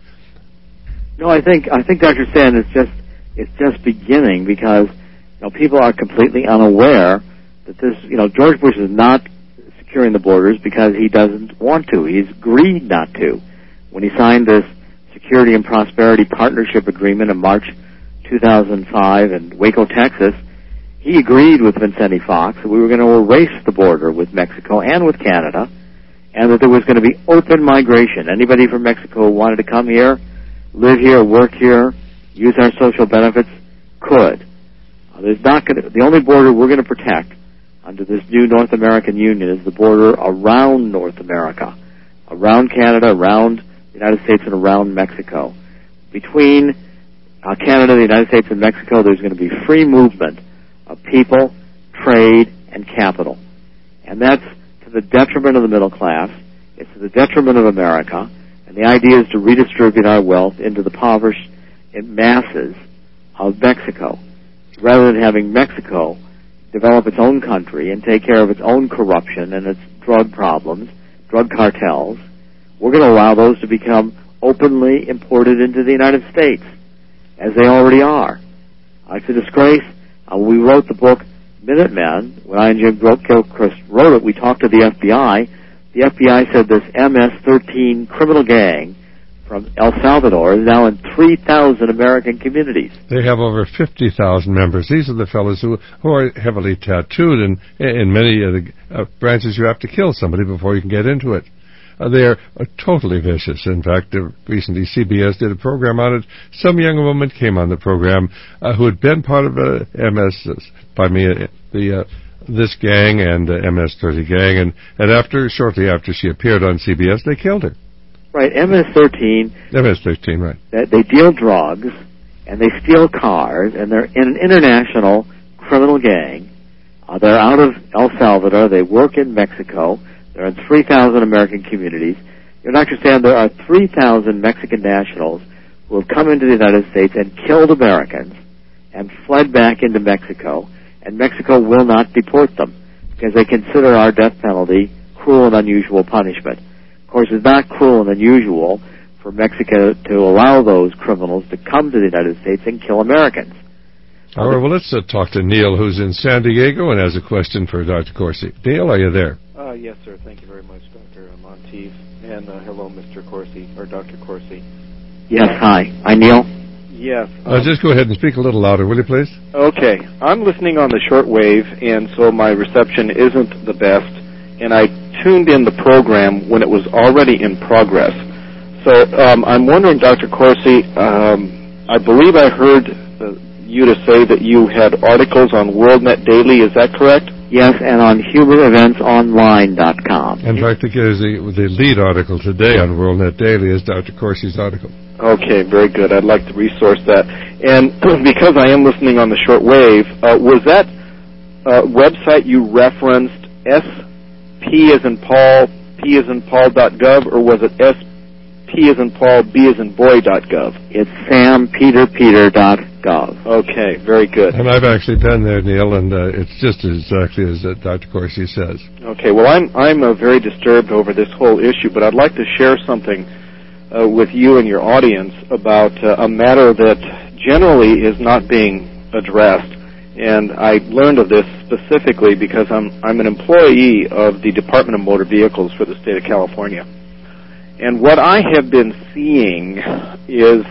No, I think I think Doctor Stan, it's just it's just beginning because you know people are completely unaware that this you know George Bush is not securing the borders because he doesn't want to. He's agreed not to. When he signed this Security and Prosperity Partnership Agreement in March two thousand five in Waco, Texas, he agreed with Vicente Fox that we were going to erase the border with Mexico and with Canada, and that there was going to be open migration. Anybody from Mexico who wanted to come here, live here, work here, use our social benefits, could. Uh, there's not going to, the only border we're going to protect under this new North American Union is the border around North America, around Canada, around the United States, and around Mexico. Between uh, Canada, the United States, and Mexico, there's going to be free movement of people, trade, and capital. And that's to the detriment of the middle class. It's to the detriment of America. And the idea is to redistribute our wealth into the impoverished masses of Mexico, rather than having Mexico develop its own country and take care of its own corruption and its drug problems, drug cartels. We're going to allow those to become openly imported into the United States, as they already are. Uh, it's a disgrace. Uh, we wrote the book Minutemen. When I and Jim Gilchrist wrote it, we talked to the F B I. The F B I said this M S thirteen criminal gang from El Salvador is now in three thousand American communities. They have over fifty thousand members. These are the fellows who, who are heavily tattooed, and in many of the uh, branches you have to kill somebody before you can get into it. Uh, they are uh, totally vicious. In fact, uh, recently C B S did a program on it. Some young woman came on the program uh, who had been part of a M S, uh, by me, uh, the... Uh, this gang and uh, M S thirty gang, and, and after, shortly after she appeared on C B S, they killed her. Right, M S thirteen. M S thirteen, right. They, they deal drugs, and they steal cars, and they're in an international criminal gang. Uh, they're out of El Salvador. They work in Mexico. They're in three thousand American communities. You understand there are three thousand Mexican nationals who have come into the United States and killed Americans and fled back into Mexico, and Mexico will not deport them because they consider our death penalty cruel and unusual punishment. Of course, it's not cruel and unusual for Mexico to allow those criminals to come to the United States and kill Americans. All right, well, let's uh, talk to Neil, who's in San Diego and has a question for Doctor Corsi. Neil, are you there? Uh, yes, sir. Thank you very much, Doctor Monteith. And uh, hello, Mister Corsi, or Doctor Corsi. Yes, hi. I'm Neil. Yes. Um, uh, just go ahead and speak a little louder, will you, please? Okay. I'm listening on the shortwave, and so my reception isn't the best, and I tuned in the program when it was already in progress. So um, I'm wondering, Doctor Corsi, um, I believe I heard uh, you to say that you had articles on WorldNet Daily. Is that correct? Yes, and on humor events online dot com. In fact, the, the lead article today on WorldNet Daily is Doctor Corsi's article. Okay, very good. I'd like to resource that. And because I am listening on the short wave, uh, was that uh, website you referenced S P as in Paul, P as in Paul dot gov, or was it S P as in Paul, B as in boy dot gov? It's Sam Peter Peter dot gov. Okay, very good. And I've actually been there, Neil, and uh, it's just exactly as uh, Doctor Corsi says. Okay, well, I'm I'm uh, very disturbed over this whole issue, but I'd like to share something Uh, with you and your audience about uh, a matter that generally is not being addressed. And I learned of this specifically because I'm I'm an employee of the Department of Motor Vehicles for the state of California. And what I have been seeing is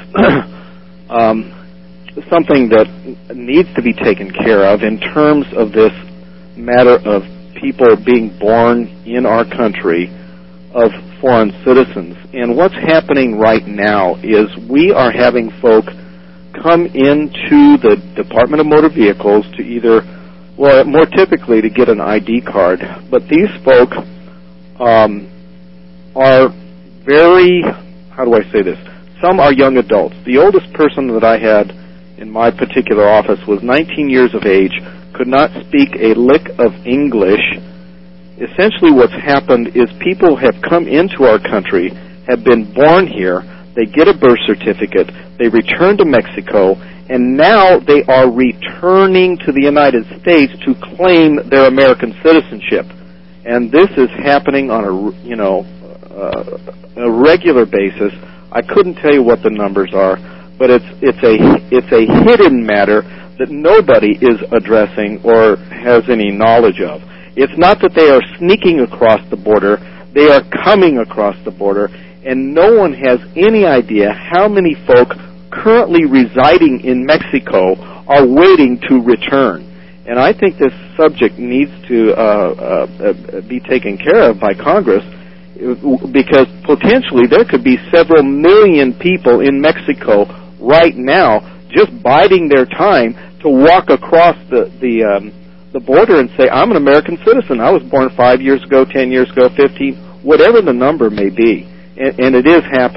um, something that needs to be taken care of in terms of this matter of people being born in our country of foreign citizens. And what's happening right now is we are having folk come into the Department of Motor Vehicles to either, well, more typically to get an I D card, but these folk um, are very, how do I say this? Some are young adults. The oldest person that I had in my particular office was nineteen years of age, could not speak a lick of English. Essentially what's happened is people have come into our country, have been born here, they get a birth certificate, they return to Mexico, and now they are returning to the United States to claim their American citizenship. And this is happening on a, you know, uh, a regular basis. I couldn't tell you what the numbers are, but it's it's a it's a hidden matter that nobody is addressing or has any knowledge of. It's not that they are sneaking across the border, they are coming across the border, and no one has any idea how many folk currently residing in Mexico are waiting to return. And I think this subject needs to uh, uh, be taken care of by Congress, because potentially there could be several million people in Mexico right now just biding their time to walk across the, the um, the border and say, I'm an American citizen. I was born five years ago, ten years ago, fifteen, whatever the number may be. And, and it is happening.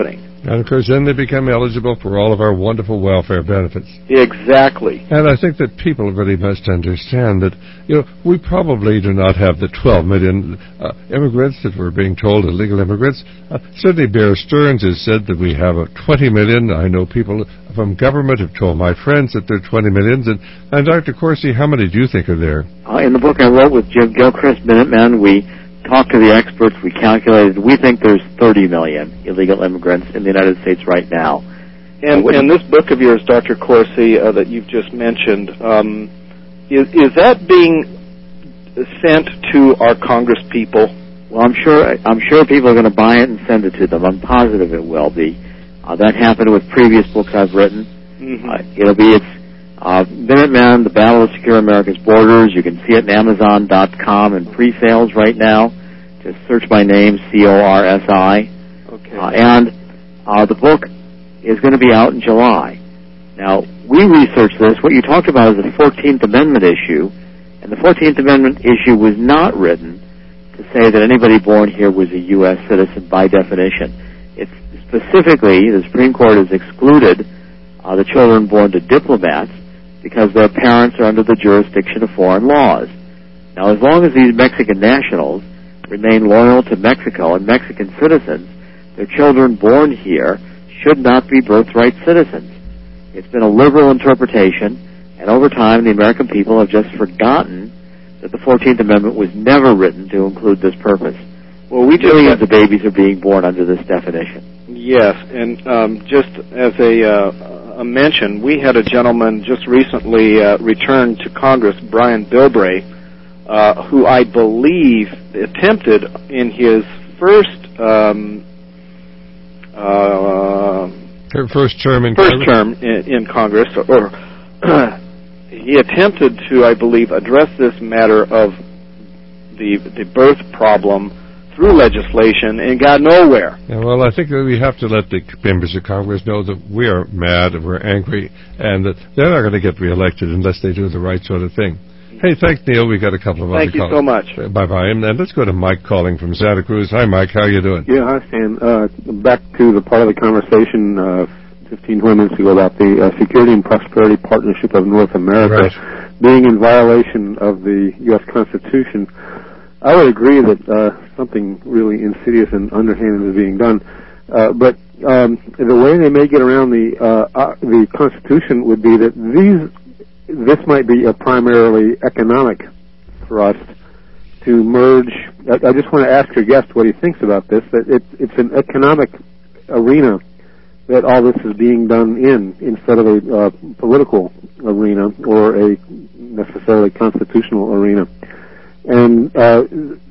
And, of course, then they become eligible for all of our wonderful welfare benefits. Exactly. And I think that people really must understand that, you know, we probably do not have the twelve million uh, immigrants that we're being told, illegal immigrants. Uh, certainly Bear Stearns has said that we have uh, twenty million. I know people from government have told my friends that there are twenty million. And, and Doctor Corsi, how many do you think are there? Uh, in the book I wrote with Jim Gilchrist, Minutemen, we talked to the experts, we calculated, we think there's thirty million illegal immigrants in the United States right now. And, and this book of yours, Doctor Corsi, uh, that you've just mentioned, um, is, is that being sent to our Congress people? Well, I'm sure I'm sure people are going to buy it and send it to them. I'm positive it will be. Uh, that happened with previous books I've written. Mm-hmm. Uh, it'll be it's uh, Minutemen, The Battle to Secure America's Borders. You can see it in Amazon dot com in pre-sales right now. Just search my name, C O R S I. Okay. Uh, and uh, the book is going to be out in July. Now, we researched this. What you talked about is the fourteenth Amendment issue, and the fourteenth Amendment issue was not written to say that anybody born here was a U S citizen by definition. It's specifically, the Supreme Court has excluded uh, the children born to diplomats because their parents are under the jurisdiction of foreign laws. Now, as long as these Mexican nationals remain loyal to Mexico and Mexican citizens, their children born here should not be birthright citizens. It's been a liberal interpretation, and over time the American people have just forgotten that the fourteenth Amendment was never written to include this purpose. Well, we just Millions of babies are being born under this definition. Yes, and um, just as a, uh, a mention, we had a gentleman just recently uh, returned to Congress, Brian Bilbray, uh, who I believe attempted in his first um, uh, Her first term in first Congress? term in, in Congress, or he attempted to, I believe, address this matter of the the birth problem through legislation and got nowhere. Yeah, well, I think that we have to let the members of Congress know that we are mad and we're angry and that they're not going to get reelected unless they do the right sort of thing. Hey, thanks, Neil. We got a couple of Thank other you callers. so much. Bye-bye. And let's go to Mike calling from Santa Cruz. Hi, Mike. How are you doing? Yeah, hi, Stan. Uh, back to the part of the conversation uh, fifteen, twenty minutes ago about the uh, Security and Prosperity Partnership of North America Right. being in violation of the U S Constitution. I would agree that uh, something really insidious and underhanded is being done. Uh, but um, the way they may get around the uh, uh, the Constitution would be that these this might be a primarily economic thrust to merge. I, I just want to ask your guest what he thinks about this. That it, it's an economic arena that all this is being done in, instead of a uh, political arena or a necessarily constitutional arena. And uh,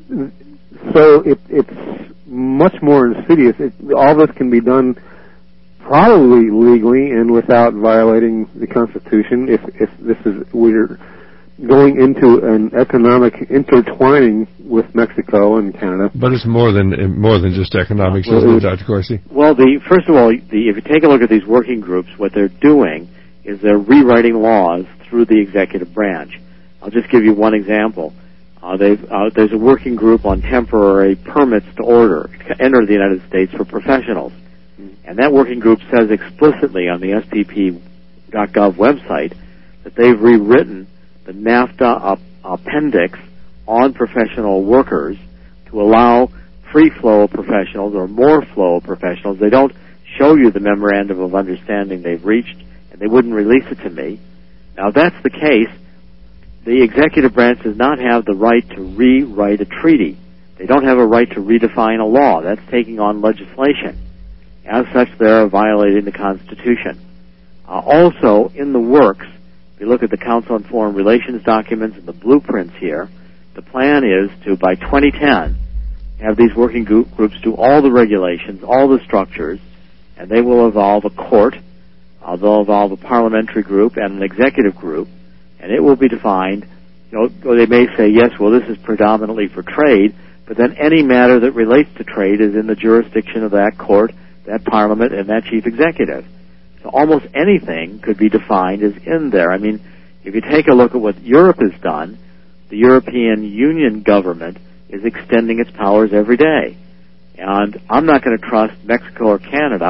so it, it's much more insidious. It, all this can be done probably legally and without violating the Constitution. If if this is we're going into an economic intertwining with Mexico and Canada. But it's more than more than just economics, Well, isn't it it, Doctor Corsi? Well, the first of all, the, if you take a look at these working groups, what they're doing is they're rewriting laws through the executive branch. I'll just give you one example. Uh, they've, uh, there's a working group on temporary permits to order to enter the United States for professionals. And that working group says explicitly on the S P P dot gov website that they've rewritten the NAFTA up, appendix on professional workers to allow free flow of professionals or more flow of professionals. They don't show you the memorandum of understanding they've reached, and they wouldn't release it to me. Now, if that's the case, the executive branch does not have the right to rewrite a treaty. They don't have a right to redefine a law. That's taking on legislation. As such, they're violating the Constitution. Uh, also, in the works, if you look at the Council on Foreign Relations documents and the blueprints here, the plan is to, by twenty ten, have these working group, groups do all the regulations, all the structures, and they will evolve a court, uh, they'll evolve a parliamentary group and an executive group, and it will be defined, you know, or they may say, yes, well, this is predominantly for trade, but then any matter that relates to trade is in the jurisdiction of that court, that parliament, and that chief executive. So almost anything could be defined as in there. I mean, if you take a look at what Europe has done, the European Union government is extending its powers every day. And I'm not going to trust Mexico or Canada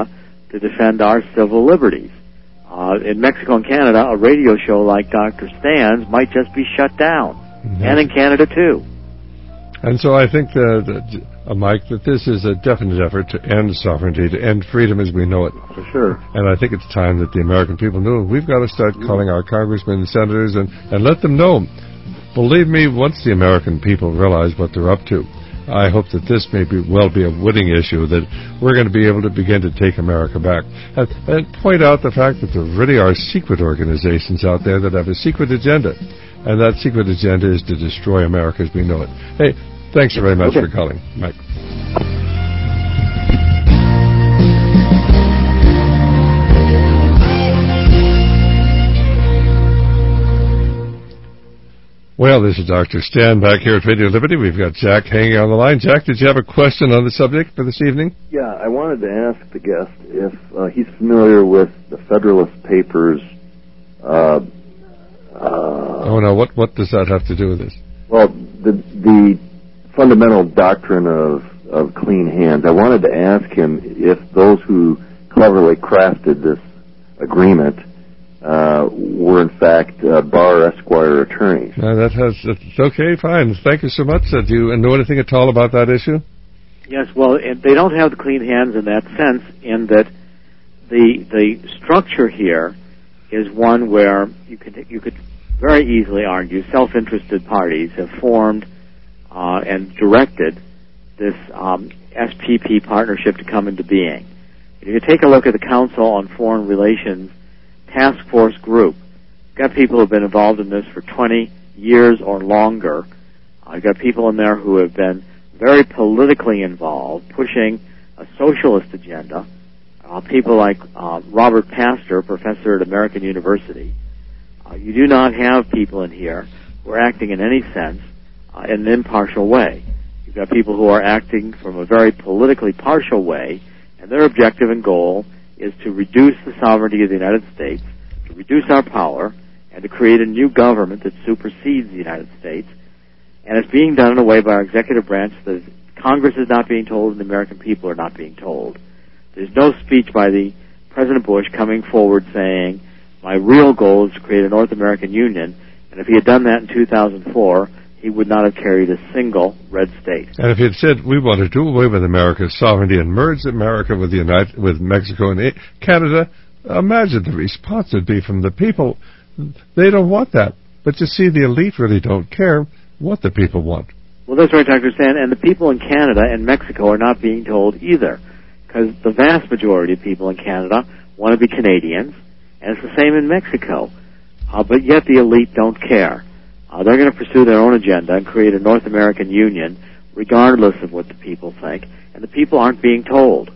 to defend our civil liberties. Uh, in Mexico and Canada, a radio show like Doctor Stan's might just be shut down, mm-hmm. and in Canada too. And so I think, that, that, uh, Mike, that this is a definite effort to end sovereignty, to end freedom as we know it. For sure. And I think it's time that the American people knew we've got to start calling our congressmen and senators and, and let them know. Believe me, once the American people realize what they're up to, I hope that this may be well be a winning issue, that we're going to be able to begin to take America back. And, and point out the fact that there really are secret organizations out there that have a secret agenda. And that secret agenda is to destroy America as we know it. Hey, thanks very much okay. for calling, Mike. Well, this is Doctor Stan back here at Radio Liberty. We've got Jack hanging on the line. Jack, did you have a question on the subject for this evening? Yeah, I wanted to ask the guest if uh, he's familiar with the Federalist Papers. Uh, uh, oh, no, what, what does that have to do with this? Well, the the fundamental doctrine of, of clean hands. I wanted to ask him if those who cleverly crafted this agreement Uh, were in fact uh, Barr Esquire attorneys. Uh, that has it's okay, fine. Thank you so much. Uh, do you know anything at all about that issue? Yes, well, they don't have the clean hands in that sense, in that the the structure here is one where you could you could very easily argue self-interested parties have formed uh, and directed this um, S P P partnership to come into being. If you take a look at the Council on Foreign Relations Task Force group, you've got people who have been involved in this for twenty years or longer. Uh, you've got people in there who have been very politically involved, pushing a socialist agenda. Uh, people like uh, Robert Pastor, professor at American University. Uh, you do not have people in here who are acting in any sense uh, in an impartial way. You've got people who are acting from a very politically partial way, and their objective and goal is to reduce the sovereignty of the United States, to reduce our power, and to create a new government that supersedes the United States. And it's being done in a way by our executive branch that Congress is not being told and the American people are not being told. There's no speech by the President Bush coming forward saying, my real goal is to create a North American Union, and if he had done that in two thousand four, he would not have carried a single red state. And if he had said, we want to do away with America's sovereignty and merge America with the United, with Mexico and Canada, imagine the response would be from the people. They don't want that. But you see, the elite really don't care what the people want. Well, that's right, Doctor Stan, and the people in Canada and Mexico are not being told either, because the vast majority of people in Canada want to be Canadians, and it's the same in Mexico. Uh, but yet the elite don't care. Uh, they're going to pursue their own agenda and create a North American Union regardless of what the people think, and the people aren't being told.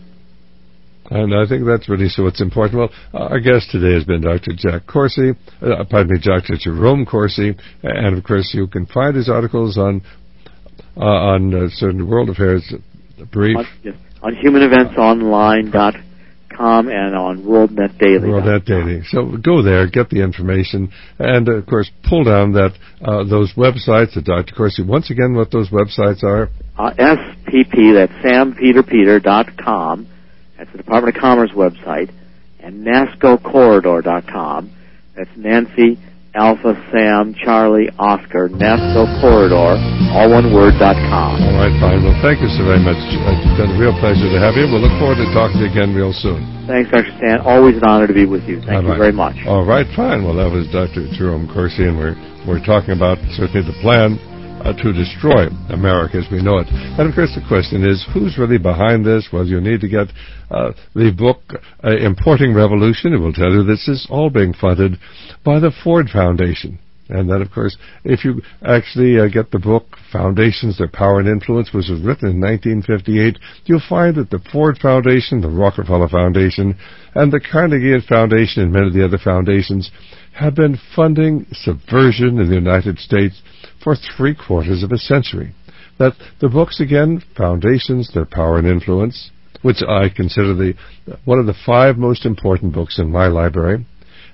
And I think that's really so what's important. Well, uh, our guest today has been Doctor Jack Corsi, uh, pardon me, Doctor Jerome Corsi, and of course you can find his articles on uh, on uh, certain world affairs brief. On, yes, on human events online dot com and on WorldNet Daily. WorldNet Daily. So go there, get the information, and of course pull down that uh, those websites that Doctor Corsi. Once again, what those websites are? Uh, S P P. That's sam peter peter dot com. That's the Department of Commerce website, and nasco corridor dot com. That's Nancy Alpha Sam Charlie Oscar Nasco Corridor, all one word dot com. All right, fine. Well, thank you so very much. It's been a real pleasure to have you. We'll look forward to talking to you again real soon. Thanks, Doctor Stan. Always an honor to be with you. Thank all you right. very much. All right, fine. Well, that was Doctor Jerome Corsi, and we're we're talking about certainly the plan Uh, to destroy America as we know it. And of course the question is, who's really behind this? Well, you need to get uh, the book uh, Importing Revolution. It will tell you this is all being funded by the Ford Foundation. And then, of course, if you actually uh, get the book Foundations, Their Power and Influence, which was written in nineteen fifty-eight, you'll find that the Ford Foundation, the Rockefeller Foundation, and the Carnegie Foundation and many of the other foundations have been funding subversion in the United States for three quarters of a century. That the books, again, Foundations, Their Power and Influence, which I consider the one of the five most important books in my library,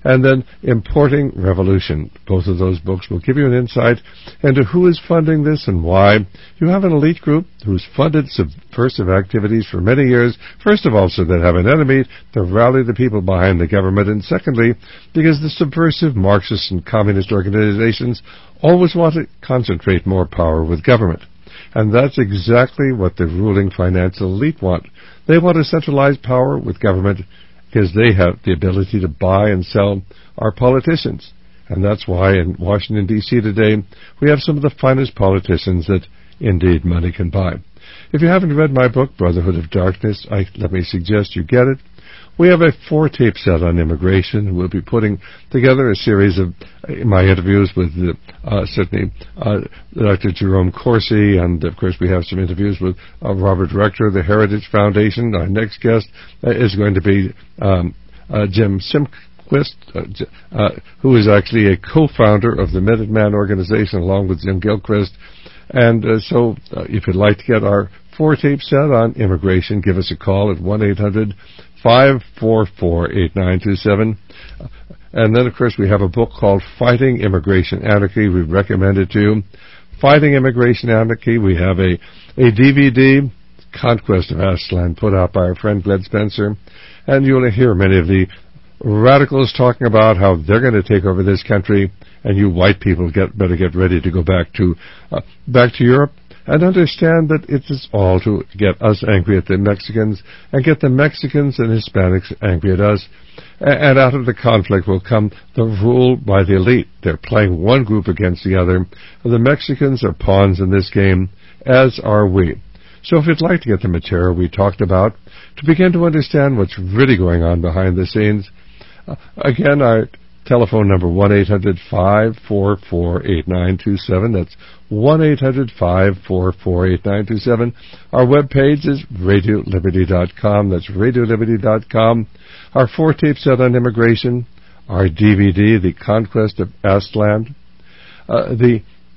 and then Importing Revolution. Both of those books will give you an insight into who is funding this and why. You have an elite group who's funded subversive activities for many years, first of all, so they have an enemy to rally the people behind the government, and secondly, because the subversive Marxist and communist organizations always want to concentrate more power with government. And that's exactly what the ruling financial elite want. They want to centralize power with government because they have the ability to buy and sell our politicians. And that's why in Washington, D C today, we have some of the finest politicians that indeed money can buy. If you haven't read my book, Brotherhood of Darkness, I, let me suggest you get it. We have a four-tape set on immigration. We'll be putting together a series of uh, my interviews with uh, certainly uh, Doctor Jerome Corsi, and of course we have some interviews with uh, Robert Rector of the Heritage Foundation. Our next guest uh, is going to be um, uh, Jim Simquist, uh, uh, who is actually a co-founder of the Minuteman organization along with Jim Gilchrist. And uh, so uh, if you'd like to get our four-tape set on immigration, give us a call at one eight hundred five four four eight nine two seven. Uh, and then, of course, we have a book called Fighting Immigration Anarchy. We recommend it to you. Fighting Immigration Anarchy. We have a, a D V D, Conquest of Aztlan, put out by our friend Glenn Spencer. And you'll hear many of the radicals talking about how they're going to take over this country, and you white people get better get ready to go back to uh, back to Europe. And understand that it is all to get us angry at the Mexicans and get the Mexicans and Hispanics angry at us. And out of the conflict will come the rule by the elite. They're playing one group against the other. The Mexicans are pawns in this game, as are we. So if you'd like to get the material we talked about, to begin to understand what's really going on behind the scenes, uh, again, our telephone number one eight hundred five four four eight nine two seven. That's one eight hundred five four four eight nine two seven. Our webpage is radio liberty dot com. That's radio liberty dot com. Our four-tape set on immigration, our D V D, The Conquest of Aztlan, uh, the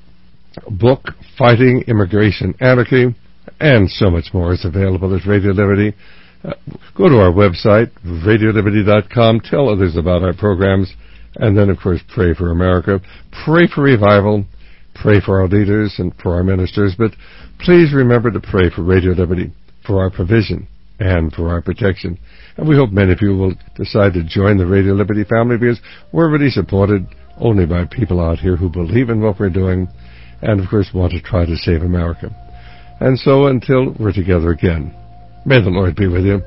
book Fighting Immigration Anarchy, and so much more is available at Radio Liberty. Uh, go to our website, radio liberty dot com. Tell others about our programs. And then, of course, pray for America. Pray for revival. Pray for our leaders and for our ministers. But please remember to pray for Radio Liberty, for our provision, and for our protection. And we hope many of you will decide to join the Radio Liberty family, because we're really supported only by people out here who believe in what we're doing and, of course, want to try to save America. And so until we're together again, may the Lord be with you.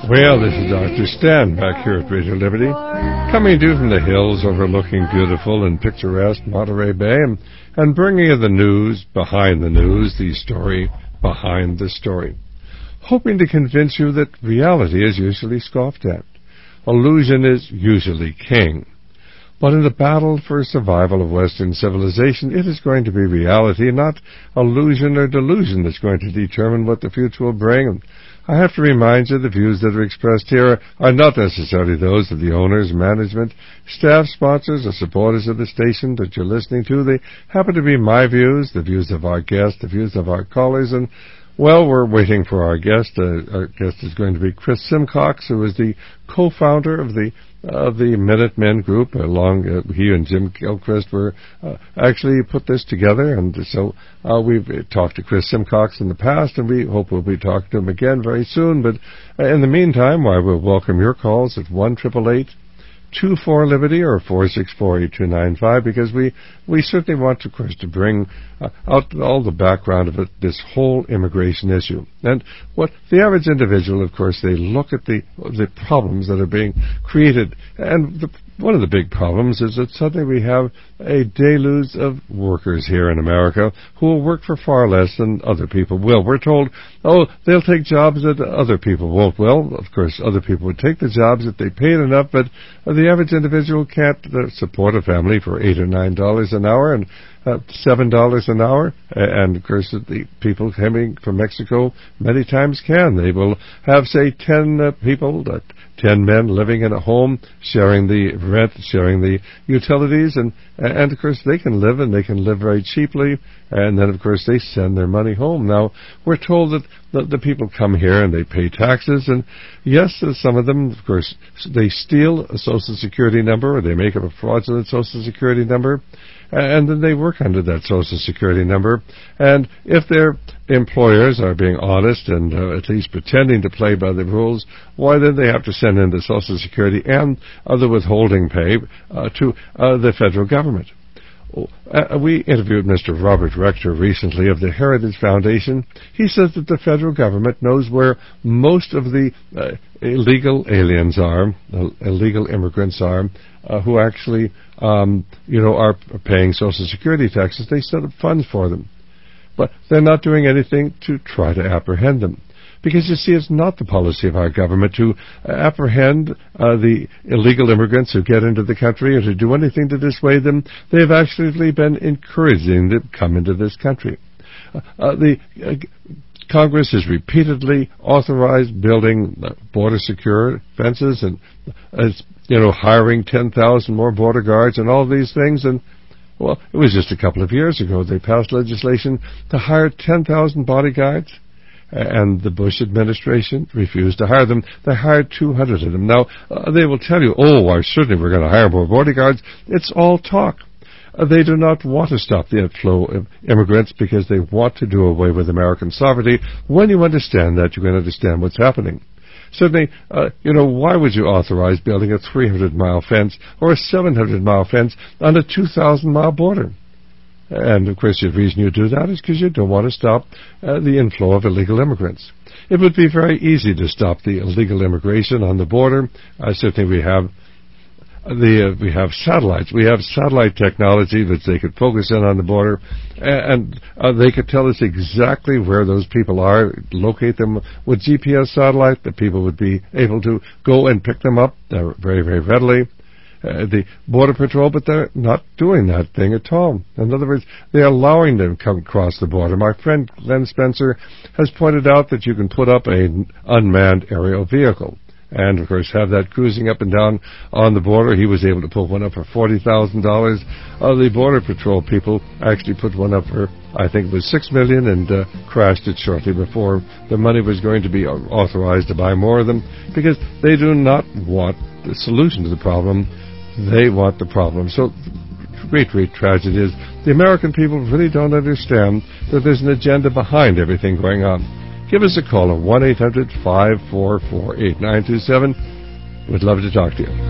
Well, this is Doctor Stan back here at Radio Liberty, coming to you from the hills overlooking beautiful and picturesque Monterey Bay, and, and bringing you the news behind the news, the story behind the story, hoping to convince you that reality is usually scoffed at. Illusion is usually king. But in the battle for survival of Western civilization, it is going to be reality, not illusion or delusion, that's going to determine what the future will bring. And I have to remind you the views that are expressed here are not necessarily those of the owners, management, staff, sponsors, or supporters of the station that you're listening to. They happen to be my views, the views of our guests, the views of our callers, and well, we're waiting for our guest. Uh, our guest is going to be Chris Simcox, who is the co-founder of the of the Minutemen Group. Along, uh, he and Jim Gilchrist were uh, actually put this together, and so uh, we've talked to Chris Simcox in the past, and we hope we'll be talking to him again very soon. But uh, in the meantime, I will welcome your calls at one triple eight two four Liberty or four six four eight two nine five, because we we certainly want, of course, to bring uh, out all the background of it, this whole immigration issue. And what the average individual, of course, they look at the the problems that are being created, and the, one of the big problems is that suddenly we have a deluge of workers here in America who will work for far less than other people will. We're told, oh, they'll take jobs that other people won't. Well, of course, other people would take the jobs if they paid enough, but the average individual can't uh, support a family for eight or nine dollars an hour and uh, seven dollars an hour. And of course, the people coming from Mexico many times can. They will have, say, ten uh, people, uh, ten men living in a home, sharing the rent, sharing the utilities, and and of course they can live and they can live very cheaply. And then, of course, they send their money home. Now, we're told that the, the people come here and they pay taxes, and yes, some of them, of course, they steal a Social Security number or they make up a fraudulent Social Security number, and then they work under that Social Security number. And if their employers are being honest and uh, at least pretending to play by the rules, why then they have to send in the Social Security and other withholding pay uh, to uh, the federal government. Uh, we interviewed Mister Robert Rector recently of the Heritage Foundation. He says that the federal government knows where most of the uh, illegal aliens are, uh, illegal immigrants are, uh, who actually, um, you know, are paying Social Security taxes. They set up funds for them. But they're not doing anything to try to apprehend them. Because, you see, it's not the policy of our government to apprehend uh, the illegal immigrants who get into the country or to do anything to dissuade them. They have actually been encouraging them to come into this country. Uh, uh, the uh, Congress has repeatedly authorized building uh, border secure fences and, uh, you know, hiring ten thousand more border guards and all these things. And, well, it was just a couple of years ago they passed legislation to hire ten thousand bodyguards. And the Bush administration refused to hire them. They hired two hundred of them. Now, uh, they will tell you, oh, well, certainly we're going to hire more bodyguards. It's all talk. Uh, they do not want to stop the inflow of immigrants because they want to do away with American sovereignty. When you understand that, you can understand what's happening. Certainly, uh, you know, why would you authorize building a three hundred mile fence or a seven hundred mile fence on a two thousand mile border? And, of course, the reason you do that is because you don't want to stop uh, the inflow of illegal immigrants. It would be very easy to stop the illegal immigration on the border. Uh, certainly we have the uh, we have satellites. We have satellite technology that they could focus in on the border, and uh, they could tell us exactly where those people are, locate them with G P S satellite. The people would be able to go and pick them up uh, very, very readily. Uh, the Border Patrol, but they're not doing that thing at all. In other words, they're allowing them to come across the border. My friend Glenn Spencer has pointed out that you can put up an unmanned aerial vehicle and, of course, have that cruising up and down on the border. He was able to put one up for forty thousand dollars. Uh, the Border Patrol people actually put one up for, I think it was six million dollars, and uh, crashed it shortly before the money was going to be authorized to buy more of them, because they do not want the solution to the problem. They want the problem. So great, great tragedy is the American people really don't understand that there's an agenda behind everything going on. Give us a call at one eight hundred five four four eight nine two seven. We'd love to talk to you.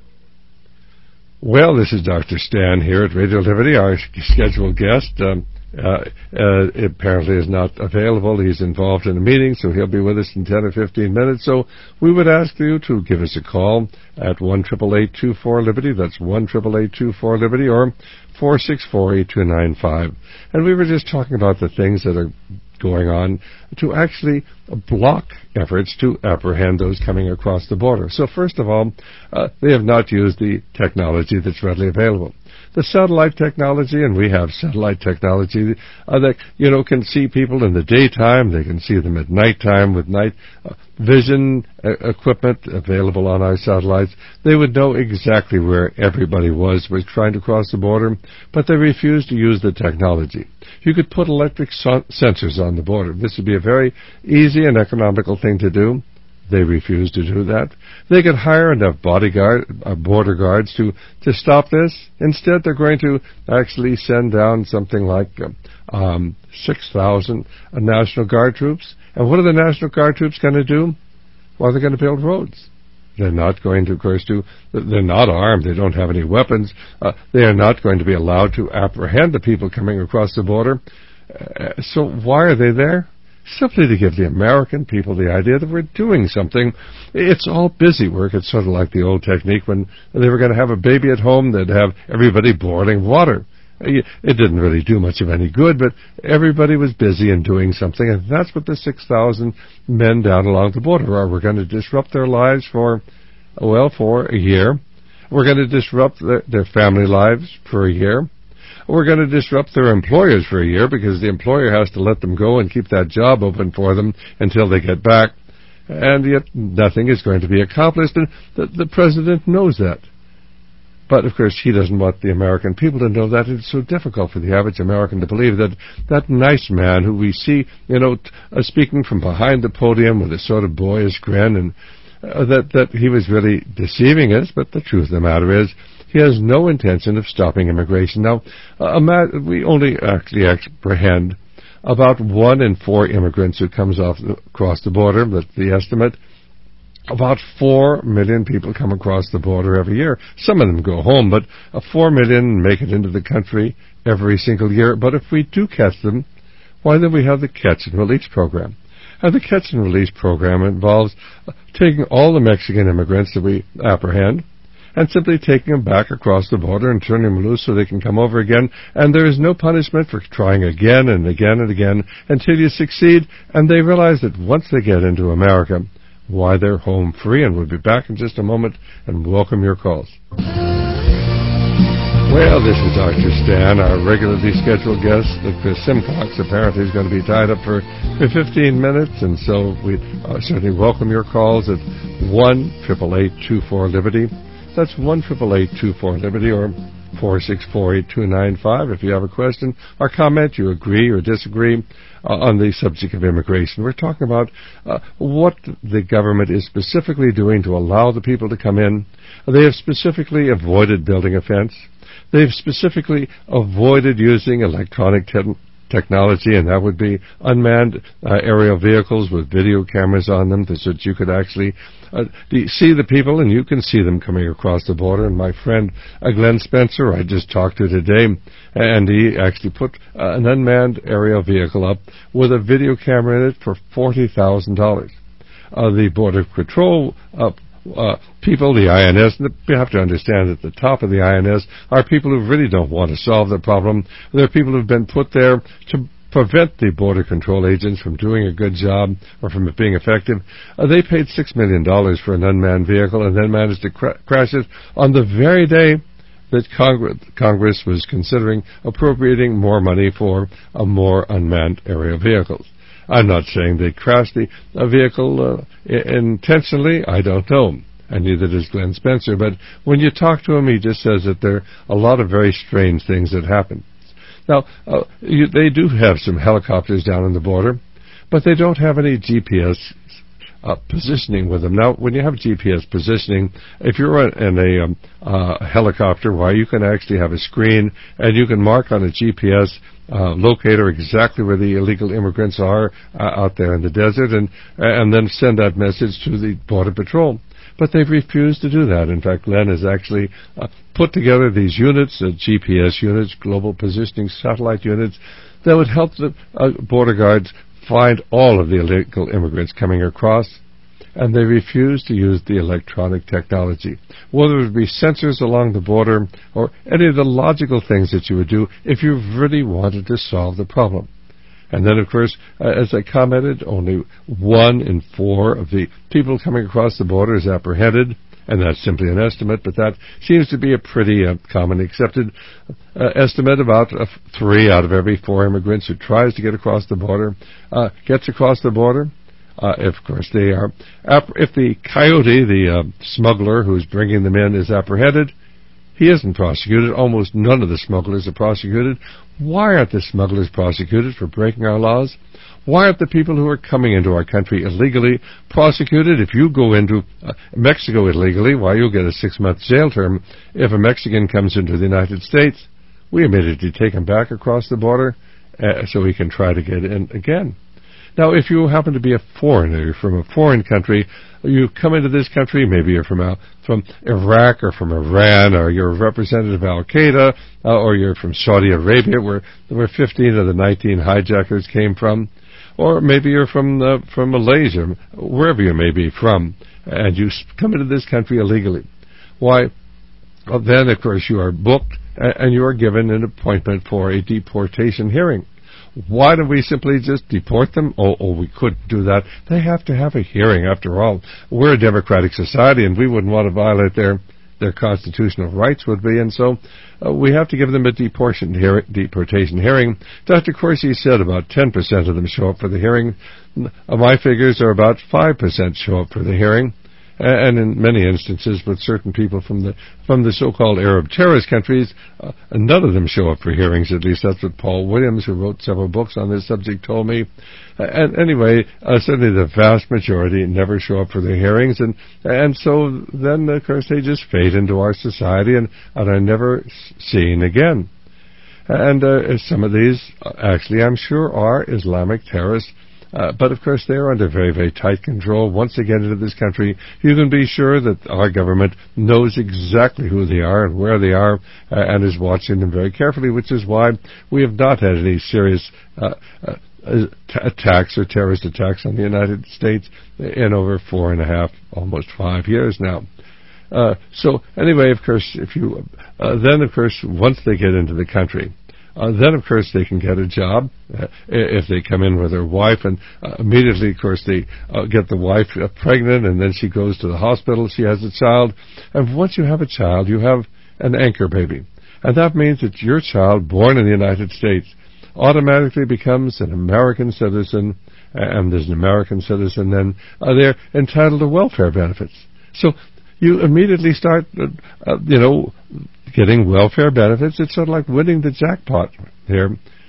Well, this is Doctor Stan here at Radio Liberty. Our scheduled guest, um, uh, uh, apparently is not available. He's involved in a meeting, so he'll be with us in ten or fifteen minutes. So we would ask you to give us a call at one eight eight eight, two four, Liberty. That's one eight eight eight, two four, Liberty, or four six four, eight two nine five. And we were just talking about the things that are going on to actually block efforts to apprehend those coming across the border. So first of all, uh, they have not used the technology that's readily available. The satellite technology, and we have satellite technology uh, that, you know, can see people in the daytime. They can see them at nighttime with night uh, vision uh, equipment available on our satellites. They would know exactly where everybody was, was trying to cross the border, but they refused to use the technology. You could put electric so- sensors on the border. This would be a very easy and economical thing to do. They refuse to do that. They could hire enough bodyguard, uh, border guards to, to stop this. Instead, they're going to actually send down something like uh, um, six thousand uh, National Guard troops. And what are the National Guard troops going to do? Well, they're going to build roads. They're not going to, of course, do, they're not armed. They don't have any weapons. Uh, they are not going to be allowed to apprehend the people coming across the border. Uh, so why are they there? Simply to give the American people the idea that we're doing something. It's all busy work. It's sort of like the old technique when they were going to have a baby at home, they'd have everybody boiling water. It didn't really do much of any good, but everybody was busy and doing something, and that's what the six thousand men down along the border are. We're going to disrupt their lives for, well, for a year. We're going to disrupt their, their family lives for a year. We're going to disrupt their employers for a year because the employer has to let them go and keep that job open for them until they get back. And yet nothing is going to be accomplished, and the, the president knows that. But, of course, he doesn't want the American people to know that. It's so difficult for the average American to believe that that nice man who we see, you know, t- uh, speaking from behind the podium with a sort of boyish grin, and uh, that, that he was really deceiving us. But the truth of the matter is, he has no intention of stopping immigration. Now, uh, we only actually apprehend about one in four immigrants who comes off the, across the border. That's the estimate. About four million people come across the border every year. Some of them go home, but uh, four million make it into the country every single year. But if we do catch them, why then we have the catch and release program. And the catch and release program involves uh, taking all the Mexican immigrants that we apprehend and simply taking them back across the border and turning them loose so they can come over again. And there is no punishment for trying again and again and again until you succeed. And they realize that once they get into America, why, they're home free. And we'll be back in just a moment and welcome your calls. Well, this is Doctor Stan, our regularly scheduled guest. Chris Simcox apparently is going to be tied up for, for fifteen minutes, and so we uh, certainly welcome your calls at one eight eight eight, two four, Liberty. That's one eight eight eight, two four, Liberty, or four six four, eight two nine five. If you have a question or comment, you agree or disagree uh, on the subject of immigration. We're talking about uh, what the government is specifically doing to allow the people to come in. They have specifically avoided building a fence. They've specifically avoided using electronic te- technology, and that would be unmanned uh, aerial vehicles with video cameras on them so that you could actually uh, see the people, and you can see them coming across the border. And my friend uh, Glenn Spencer, I just talked to today, and he actually put uh, an unmanned aerial vehicle up with a video camera in it for forty thousand dollars. Uh, the Border Patrol uh, Uh, people, the I N S, and you have to understand at the top of the I N S are people who really don't want to solve the problem. They're people who have been put there to prevent the border control agents from doing a good job or from it being effective. Uh, they paid six million dollars for an unmanned vehicle and then managed to cra- crash it on the very day that Congress, Congress was considering appropriating more money for uh, more unmanned aerial vehicles. I'm not saying they crashed the uh, vehicle uh, intentionally. I don't know. And neither does Glenn Spencer. But when you talk to him, he just says that there are a lot of very strange things that happen. Now, uh, you, they do have some helicopters down on the border, but they don't have any G P S uh, positioning with them. Now, when you have G P S positioning, if you're in a um, uh, helicopter, why, you can actually have a screen and you can mark on a G P S uh, locator exactly where the illegal immigrants are uh, out there in the desert, and and then send that message to the Border Patrol. But they've refused to do that. In fact, Len has actually uh, put together these units, uh, G P S units, global positioning satellite units, that would help the uh, border guards find all of the illegal immigrants coming across, and they refuse to use the electronic technology. Whether it be sensors along the border or any of the logical things that you would do if you really wanted to solve the problem. And then, of course, uh, as I commented, only one in four of the people coming across the border is apprehended, and that's simply an estimate, but that seems to be a pretty uh, commonly accepted uh, estimate. About uh, three out of every four immigrants who tries to get across the border uh, gets across the border. Uh, if, of course, they are, if the coyote, the uh, smuggler who's bringing them in, is apprehended, he isn't prosecuted. Almost none of the smugglers are prosecuted. Why aren't the smugglers prosecuted for breaking our laws? Why aren't the people who are coming into our country illegally prosecuted? If you go into uh, Mexico illegally, why, you'll get a six-month jail term. If a Mexican comes into the United States, we immediately take him back across the border uh, so he can try to get in again. Now, if you happen to be a foreigner, you're from a foreign country, you come into this country, maybe you're from uh, from Iraq or from Iran, or you're a representative of Al-Qaeda, uh, or you're from Saudi Arabia, where, where fifteen of the nineteen hijackers came from, or maybe you're from uh, from Malaysia, wherever you may be from, and you come into this country illegally. Why, well, then, of course, you are booked, and you are given an appointment for a deportation hearing. Why don't we simply just deport them? Oh, oh, we couldn't do that. They have to have a hearing. After all, we're a democratic society, and we wouldn't want to violate their their constitutional rights, would we? And so uh, we have to give them a deportation, hear, deportation hearing. Doctor Corsi said about ten percent of them show up for the hearing. Uh, my figures are about five percent show up for the hearing. And in many instances, with certain people from the from the so-called Arab terrorist countries, uh, none of them show up for hearings. At least that's what Paul Williams, who wrote several books on this subject, told me. Uh, and anyway, uh, certainly the vast majority never show up for the hearings, and and so then, of course, they just fade into our society and, and are never seen again. And uh, some of these, uh, actually, I'm sure, are Islamic terrorists. Uh, but, of course, they are under very, very tight control. Once they get into this country, you can be sure that our government knows exactly who they are and where they are, uh, and is watching them very carefully, which is why we have not had any serious uh, uh, t- attacks or terrorist attacks on the United States in over four and a half, almost five years now. Uh, so, anyway, of course, if you uh, then, of course, once they get into the country, Uh, then, of course, they can get a job uh, if they come in with their wife, and uh, immediately, of course, they uh, get the wife uh, pregnant, and then she goes to the hospital, she has a child, and once you have a child, you have an anchor baby. And that means that your child, born in the United States, automatically becomes an American citizen, and as an American citizen, then uh, they're entitled to welfare benefits. So you immediately start, uh, uh, you know, getting welfare benefits. It's sort of like winning the jackpot here.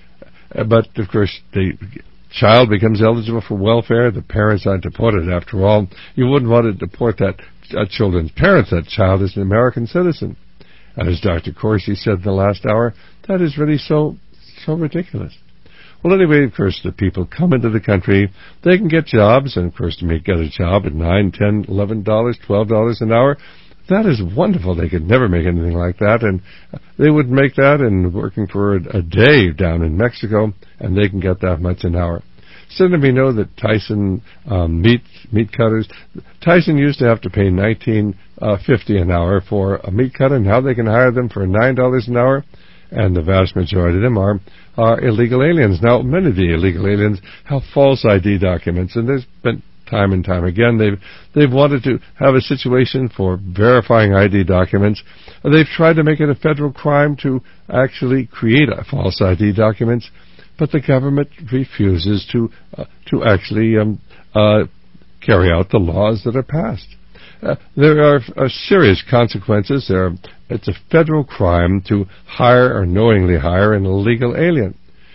Uh, but, of course, the child becomes eligible for welfare. The parents aren't deported. After all, you wouldn't want to deport that uh, children's parents. That child is an American citizen. And as Doctor Corsi said in the last hour, that is really so, so ridiculous. Well, anyway, of course, the people come into the country. They can get jobs, and, of course, to make, get a job at nine, ten, eleven dollars, twelve dollars an hour. That is wonderful. They could never make anything like that, and they would make that in working for a, a day down in Mexico, and they can get that much an hour. Certainly we know that Tyson um, meat meat cutters, Tyson used to have to pay nineteen fifty an hour for a meat cutter. Now they can hire them for nine dollars an hour, and the vast majority of them are are illegal aliens. Now, many of the illegal aliens have false I D documents, and there's been time and time again, they've they've wanted to have a situation for verifying I D documents. They've tried to make it a federal crime to actually create a false I D documents, but the government refuses to uh, to actually um, uh, carry out the laws that are passed. Uh, there are uh, serious consequences. There are, it's a federal crime to hire or knowingly hire an illegal alien.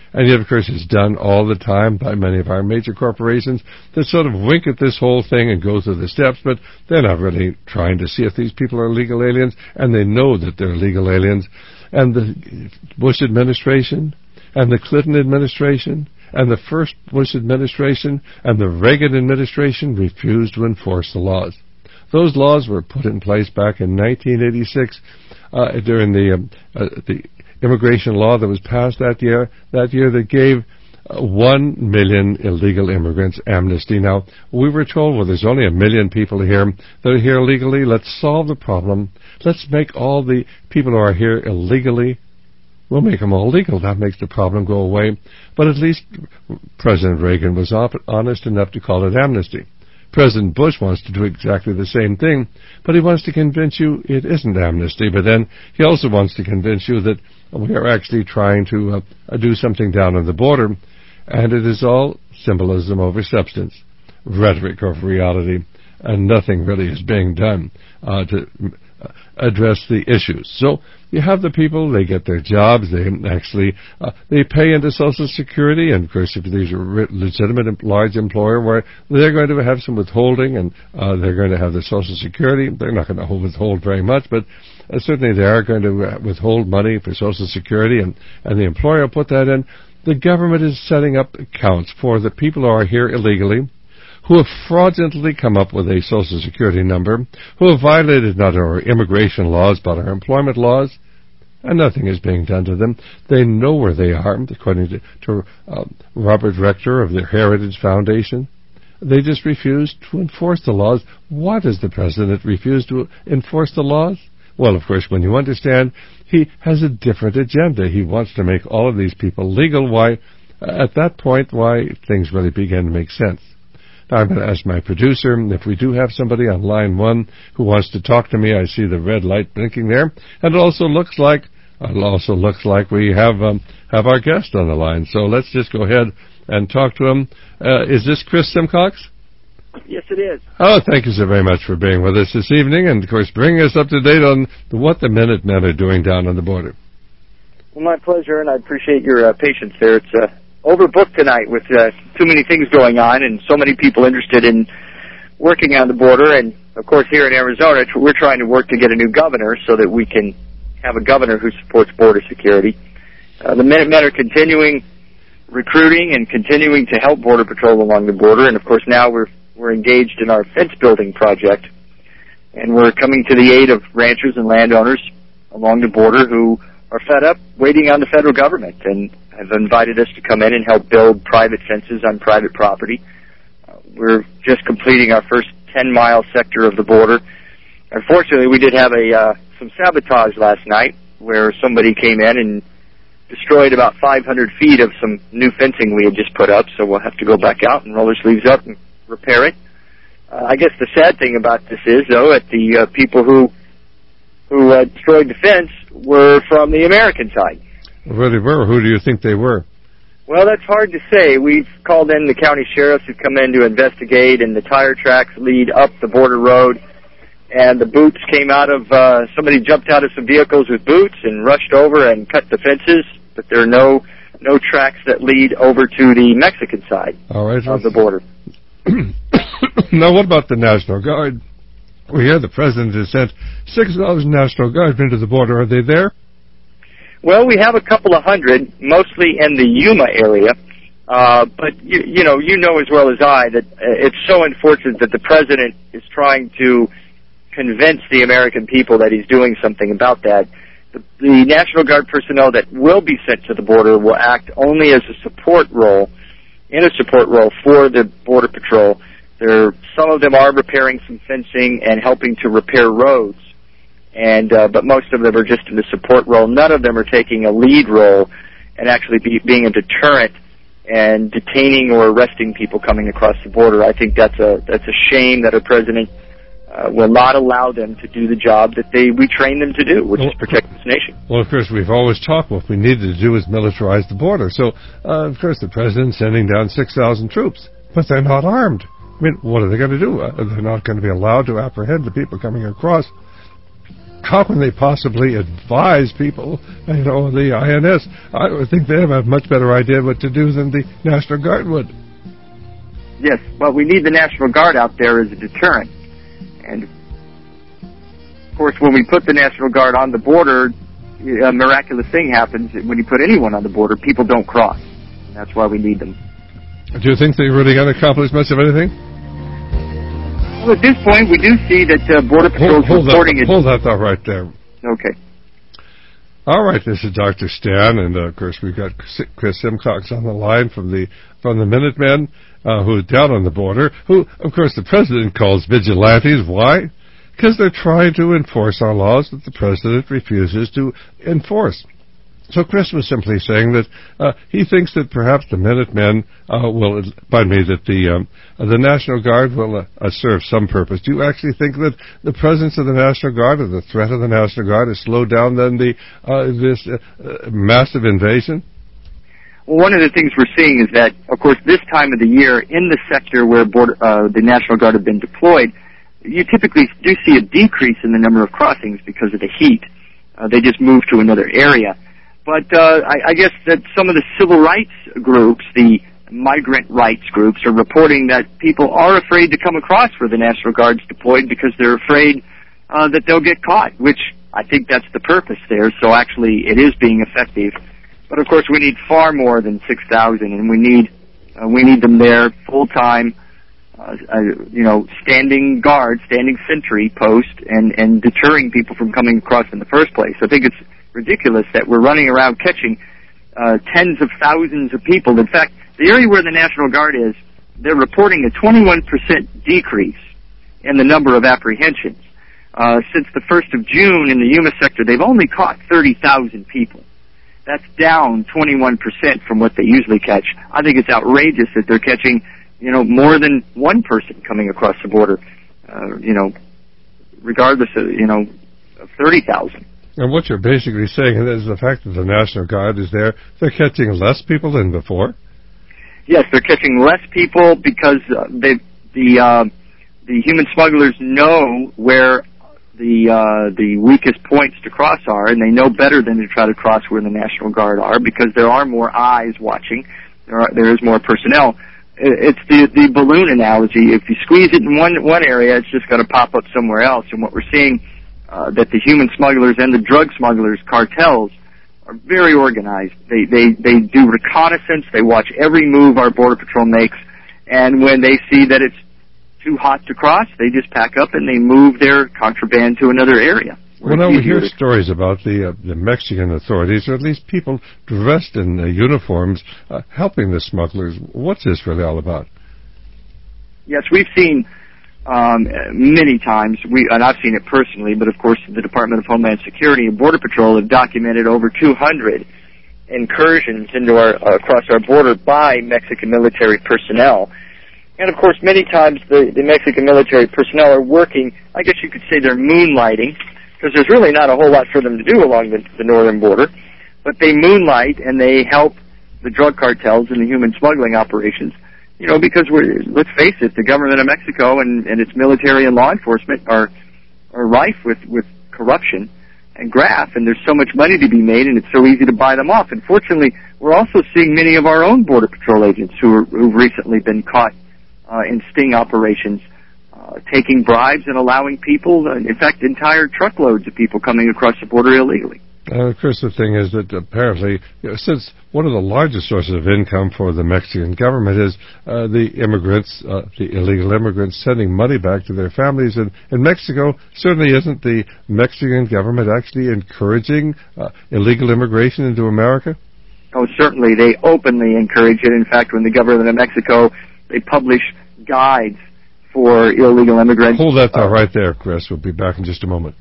And yet, of course, it's done all the time by many of our major corporations that sort of wink at this whole thing and go through the steps, but they're not really trying to see if these people are legal aliens, and they know that they're legal aliens. And the Bush administration and the Clinton administration and the first Bush administration and the Reagan administration refused to enforce the laws. Those laws were put in place back in nineteen eighty-six uh, during the um, uh, the immigration law that was passed that year. That year that gave uh, one million illegal immigrants amnesty. Now we were told, well, there's only a million people here that are here legally. Let's solve the problem. Let's make all the people who are here illegally. We'll make them all legal. That makes the problem go away. But at least President Reagan was honest enough to call it amnesty. President Bush wants to do exactly the same thing, but he wants to convince you it isn't amnesty, but then he also wants to convince you that we are actually trying to uh, do something down on the border, and it is all symbolism over substance, rhetoric over reality, and nothing really is being done uh, to address the issues. So you have the people, they get their jobs, they actually uh, they pay into Social Security, and of course if these are legitimate large employer where they're going to have some withholding, and uh, they're going to have the Social Security. They're not going to withhold very much, but uh, certainly they are going to uh, withhold money for Social Security, and, and the employer will put that in. The government is setting up accounts for the people who are here illegally, who have fraudulently come up with a Social Security number, who have violated not our immigration laws but our employment laws, and nothing is being done to them. They know where they are, according to, to uh, Robert Rector of the Heritage Foundation. They just refuse to enforce the laws. Why does the president refuse to enforce the laws? Well, of course, when you understand, he has a different agenda. He wants to make all of these people legal. Why? At that point, why things really begin to make sense. Now, I'm going to ask my producer if we do have somebody on line one who wants to talk to me. I see the red light blinking there, and it also looks like it also looks like we have um, have our guest on the line. So let's just go ahead and talk to him. Uh, is this Chris Simcox? Yes, it is. Oh, thank you so very much for being with us this evening, and of course bringing us up to date on what the Minutemen are doing down on the border. Well, my pleasure, and I appreciate your uh, patience there. It's uh, overbooked tonight with uh, too many things going on and so many people interested in working on the border. And, of course, here in Arizona, we're trying to work to get a new governor so that we can have a governor who supports border security. Uh, the Minutemen are continuing recruiting and continuing to help Border Patrol along the border. And, of course, now we're we're engaged in our fence-building project. And we're coming to the aid of ranchers and landowners along the border who are fed up waiting on the federal government and have invited us to come in and help build private fences on private property. Uh, we're just completing our first ten-mile sector of the border. Unfortunately, we did have a uh, some sabotage last night where somebody came in and destroyed about five hundred feet of some new fencing we had just put up, so we'll have to go back out and roll our sleeves up and repair it. Uh, I guess the sad thing about this is, though, that the uh, people who who uh, destroyed the fence were from the American side. Where they were? Who do you think they were? Well, that's hard to say. We've called in the county sheriffs who come in to investigate, and the tire tracks lead up the border road, and the boots came out of, uh, somebody jumped out of some vehicles with boots and rushed over and cut the fences, but there are no no tracks that lead over to the Mexican side All right, of the border. Now, what about the National Guard? We hear the president has sent six thousand National Guardsmen to the border. Are they there? Well, we have a couple of hundred, mostly in the Yuma area. Uh, but, you, you know, you know as well as I that uh, it's so unfortunate that the president is trying to convince the American people that he's doing something about that. The, the National Guard personnel that will be sent to the border will act only as a support role, in a support role for the Border Patrol. There, some of them are repairing some fencing and helping to repair roads, and uh, but most of them are just in the support role. None of them are taking a lead role and actually be, being a deterrent and detaining or arresting people coming across the border. I think that's a that's a shame that our president uh, will not allow them to do the job that they we train them to do, which well, is protect this nation. Well, of course, we've always talked what we needed to do is militarize the border. So, uh, of course, the president's sending down six thousand troops, but they're not armed. I mean, what are they going to do? Uh, they're not going to be allowed to apprehend the people coming across. how can they possibly advise people, you know, the I N S? I would think they have a much better idea what to do than the National Guard would. Yes, well, we need the National Guard out there as a deterrent. And, of course, when we put the National Guard on the border, a miraculous thing happens. When you put anyone on the border, people don't cross. And that's why we need them. Do you think they're really going to accomplish much of anything? Well, at this point, we do see that uh, Border Patrol is reporting it. Hold that thought right there. Okay. All right, this is Doctor Stan, and uh, of course we've got Chris Simcox on the line from the from the Minutemen, uh, who are down on the border, who, of course, the President calls vigilantes. Why? Because they're trying to enforce our laws that the President refuses to enforce. So Chris was simply saying that uh, he thinks that perhaps the Minutemen uh, will, pardon me, that the um, the National Guard will uh, uh, serve some purpose. Do you actually think that the presence of the National Guard or the threat of the National Guard has slowed down then the uh, this uh, uh, massive invasion? Well, one of the things we're seeing is that, of course, this time of the year, in the sector where border, uh, the National Guard have been deployed, you typically do see a decrease in the number of crossings because of the heat. Uh, they just move to another area. But uh, I, I guess that some of the civil rights groups, the migrant rights groups, are reporting that people are afraid to come across where the National Guard's deployed because they're afraid uh, that they'll get caught, which I think that's the purpose there. So actually it is being effective. But, of course, we need far more than six thousand, and we need uh, we need them there full-time, uh, uh, you know, standing guard, standing sentry post, and, and deterring people from coming across in the first place. I think it's ridiculous that we're running around catching uh, tens of thousands of people. In fact, the area where the National Guard is, they're reporting a twenty-one percent decrease in the number of apprehensions. Uh, since the first of June in the Yuma sector, they've only caught thirty thousand people. That's down twenty-one percent from what they usually catch. I think it's outrageous that they're catching, you know, more than one person coming across the border, uh, you know, regardless of, you know, of thirty thousand. And what you're basically saying is the fact that the National Guard is there, they're catching less people than before? Yes, they're catching less people because uh, they, the uh, the human smugglers know where the uh, the weakest points to cross are, and they know better than to try to cross where the National Guard are because there are more eyes watching. There are, there is more personnel. It's the the balloon analogy. If you squeeze it in one one area, it's just going to pop up somewhere else. And what we're seeing uh, that the human smugglers and the drug smugglers cartels are very organized. They they they do reconnaissance. They watch every move our Border Patrol makes, and when they see that it's too hot to cross, they just pack up and they move their contraband to another area. Well, now we hear stories about the uh, the Mexican authorities, or at least people dressed in uh, uniforms, uh, helping the smugglers. What's this really all about? Yes, we've seen um, many times, we, and I've seen it personally, but of course the Department of Homeland Security and Border Patrol have documented over two hundred incursions into our uh, across our border by Mexican military personnel. And, of course, many times the, the Mexican military personnel are working, I guess you could say they're moonlighting, because there's really not a whole lot for them to do along the, the northern border. But they moonlight and they help the drug cartels and the human smuggling operations, you know, because we're, let's face it, the government of Mexico and, and its military and law enforcement are are rife with, with corruption and graft, and there's so much money to be made, and it's so easy to buy them off. And fortunately, we're also seeing many of our own Border Patrol agents who are, who've recently been caught uh, in sting operations, uh, taking bribes and allowing people, uh, in fact, entire truckloads of people coming across the border illegally. Uh, of course, the thing is that apparently, you know, since one of the largest sources of income for the Mexican government is uh, the immigrants, uh, the illegal immigrants, sending money back to their families in, in Mexico, certainly isn't the Mexican government actually encouraging uh, illegal immigration into America? Oh, certainly. They openly encourage it. In fact, when the government of Mexico, they publish guides for illegal immigrants. Hold that thought uh, right there, Chris. We'll be back in just a moment.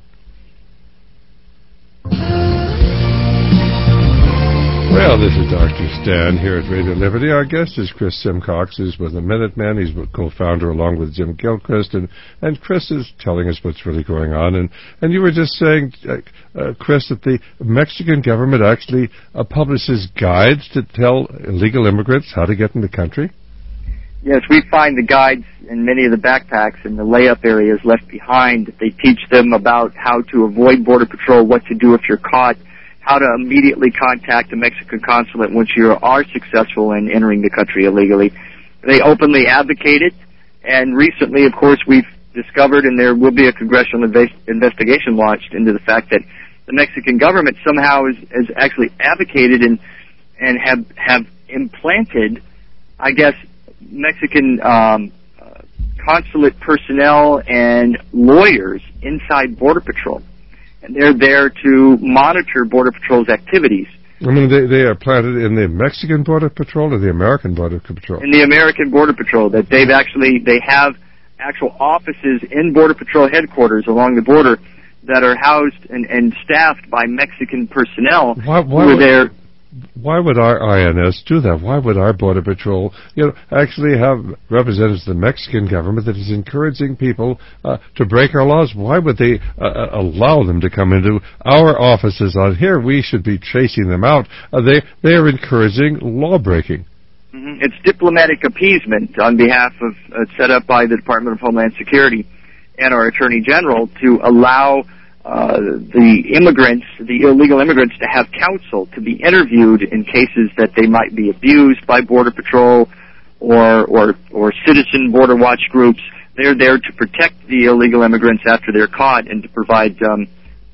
Well, this is Doctor Stan here at Radio Liberty. Our guest is Chris Simcox. He's with the Minutemen. He's a co-founder along with Jim Gilchrist. And, and Chris is telling us what's really going on. And, and you were just saying, uh, uh, Chris, that the Mexican government actually uh, publishes guides to tell illegal immigrants how to get in the country? Yes, we find the guides in many of the backpacks and the layup areas left behind. They teach them about how to avoid Border Patrol, what to do if you're caught, how to immediately contact the Mexican consulate once you are successful in entering the country illegally. They openly advocate it, and recently, of course, we've discovered, and there will be a congressional inv- investigation launched into the fact that the Mexican government somehow has, has actually advocated and and have have implanted, I guess, Mexican um, uh, consulate personnel and lawyers inside Border Patrol. And they're there to monitor Border Patrol's activities. I mean, they, they are planted in the Mexican Border Patrol or the American Border Patrol? In the American Border Patrol. That they've actually, they have actual offices in Border Patrol headquarters along the border that are housed and, and staffed by Mexican personnel why, why who are would, there. Why would our I N S do that? Why would our Border Patrol, you know, actually have representatives of the Mexican government that is encouraging people uh, to break our laws? Why would they uh, allow them to come into our offices on here? We should be chasing them out. Uh, they they are encouraging law breaking. Mm-hmm. It's diplomatic appeasement on behalf of uh, set up by the Department of Homeland Security and our Attorney General to allow uh, the immigrants, the illegal immigrants, to have counsel, to be interviewed in cases that they might be abused by Border Patrol or or, or citizen border watch groups. They're there to protect the illegal immigrants after they're caught and to provide, um,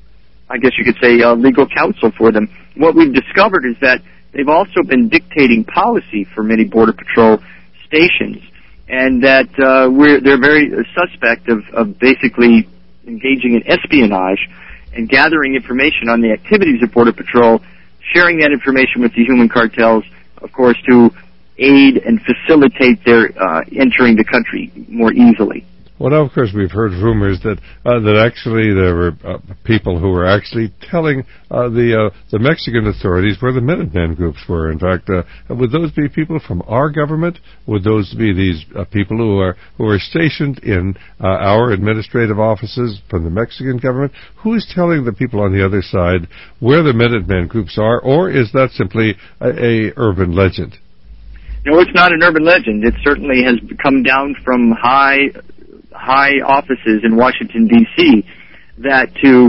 I guess you could say, uh, legal counsel for them. What we've discovered is that they've also been dictating policy for many Border Patrol stations, and that uh, we're, they're very suspect of, of basically engaging in espionage and gathering information on the activities of Border Patrol, sharing that information with the human cartels, of course, to aid and facilitate their uh, entering the country more easily. Well, now, of course, we've heard rumors that uh, that actually there were uh, people who were actually telling uh, the uh, the Mexican authorities where the Minutemen groups were. In fact, uh, would those be people from our government? Would those be these uh, people who are who are stationed in uh, our administrative offices from the Mexican government? Who is telling the people on the other side where the Minutemen groups are, or is that simply a, a urban legend? No, it's not an urban legend. It certainly has come down from high. high offices in Washington, D C, that to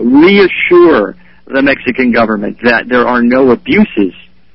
reassure the Mexican government that there are no abuses,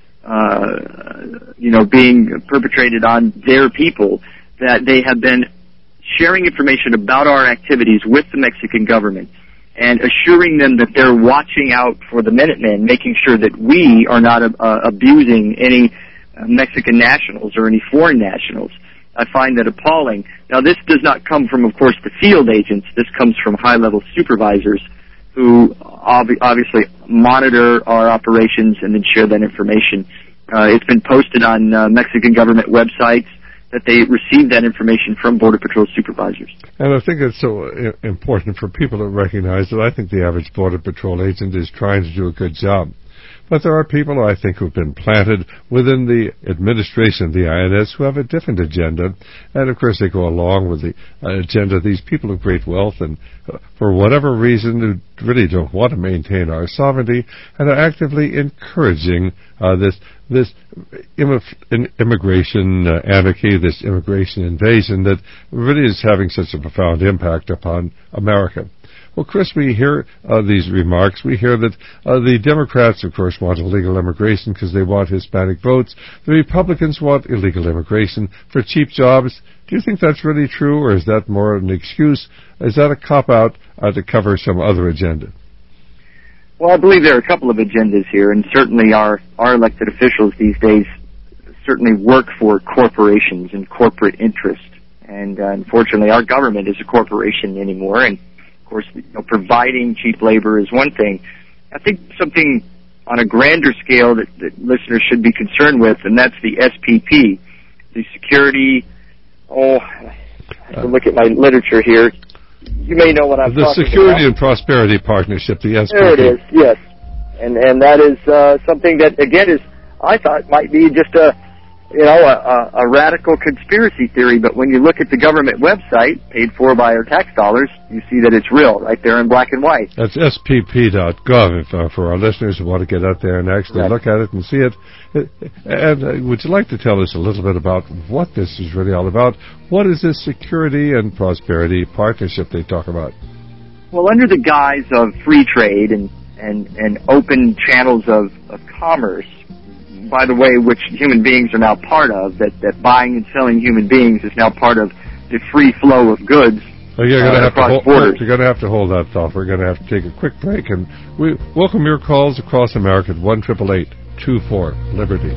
uh, you know, being perpetrated on their people, that they have been sharing information about our activities with the Mexican government and assuring them that they're watching out for the Minutemen, making sure that we are not uh, abusing any uh, Mexican nationals or any foreign nationals. I find that appalling. Now, this does not come from, of course, the field agents. This comes from high-level supervisors who ob- obviously monitor our operations and then share that information. Uh, it's been posted on uh, Mexican government websites that they receive that information from Border Patrol supervisors. And I think it's so important for people to recognize that I think the average Border Patrol agent is trying to do a good job. But there are people, I think, who've been planted within the administration of the I N S who have a different agenda. And, of course, they go along with the uh, agenda of these people of great wealth and, uh, for whatever reason, who really don't want to maintain our sovereignty and are actively encouraging uh, this this Im- immigration uh, anarchy, this immigration invasion that really is having such a profound impact upon America. Well, Chris, we hear uh, these remarks. We hear that uh, the Democrats, of course, want illegal immigration because they want Hispanic votes. The Republicans want illegal immigration for cheap jobs. Do you think that's really true, or is that more an excuse? Is that a cop-out uh, to cover some other agenda? Well, I believe there are a couple of agendas here, and certainly our, our elected officials these days certainly work for corporations and corporate interest. And uh, unfortunately, our government is a corporation anymore, and of course, you know, providing cheap labor is one thing. I think something on a grander scale that, that listeners should be concerned with, and that's the S P P, the Security. Oh, I have to look at my literature here. You may know what I'm the talking about. The Security and Prosperity Partnership, the S P P. There it is. Yes, and and that is uh, something that again is I thought might be just a you know, a, a, a radical conspiracy theory, but when you look at the government website, paid for by our tax dollars, you see that it's real, right there in black and white. That's S P P dot gov if, uh, for our listeners who want to get out there and actually right. look at it and see it. And uh, would you like to tell us a little bit about what this is really all about? What is this security and prosperity partnership they talk about? Well, under the guise of free trade and, and, and open channels of, of commerce, by the way, which human beings are now part of, that, that buying and selling human beings is now part of the free flow of goods well, you're gonna uh, have across to hold, borders. You're going to have to hold that thought. We're going to have to take a quick break, and we welcome your calls across America at one eight eight eight, two four, Liberty.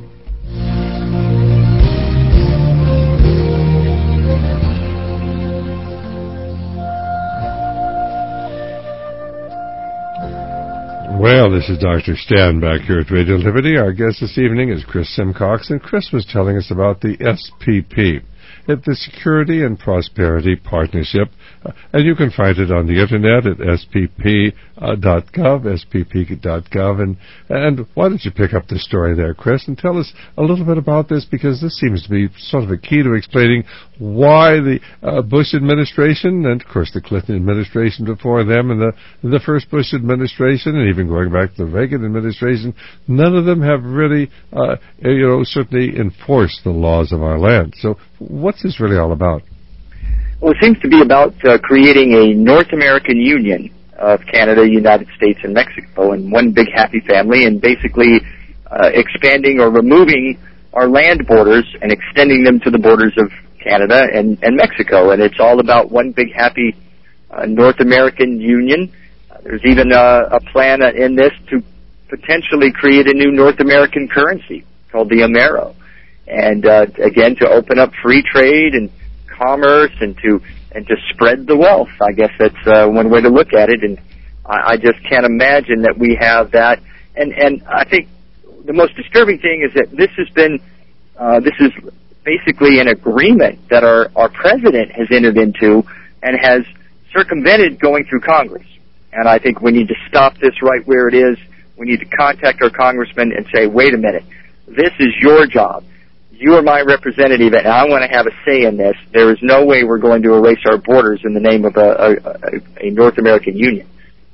Well, this is Doctor Stan back here at Radio Liberty. Our guest this evening is Chris Simcox, and Chris was telling us about the S P P, the Security and Prosperity Partnership, uh, and you can find it on the internet at S P P dot gov, S P P dot gov, and, and why don't you pick up the story there, Chris, and tell us a little bit about this, because this seems to be sort of a key to explaining why the uh, Bush administration, and of course the Clinton administration before them, and the, the first Bush administration, and even going back to the Reagan administration, none of them have really, uh, you know, certainly enforced the laws of our land. So what's this really all about? Well, it seems to be about uh, creating a North American Union of Canada, United States, and Mexico in one big happy family, and basically uh, expanding or removing our land borders and extending them to the borders of Canada and, and Mexico. And it's all about one big happy uh, North American Union. Uh, there's even a, a plan in this to potentially create a new North American currency called the Amero. And uh, again, to open up free trade and commerce and to and to spread the wealth. I guess that's uh, one way to look at it. And I, I just can't imagine that we have that. And and I think the most disturbing thing is that this has been uh, this is basically an agreement that our our president has entered into and has circumvented going through Congress. And I think we need to stop this right where it is. We need to contact our congressman and say, wait a minute, this is your job. You are my representative, and I want to have a say in this. There is no way we're going to erase our borders in the name of a, a, a North American Union.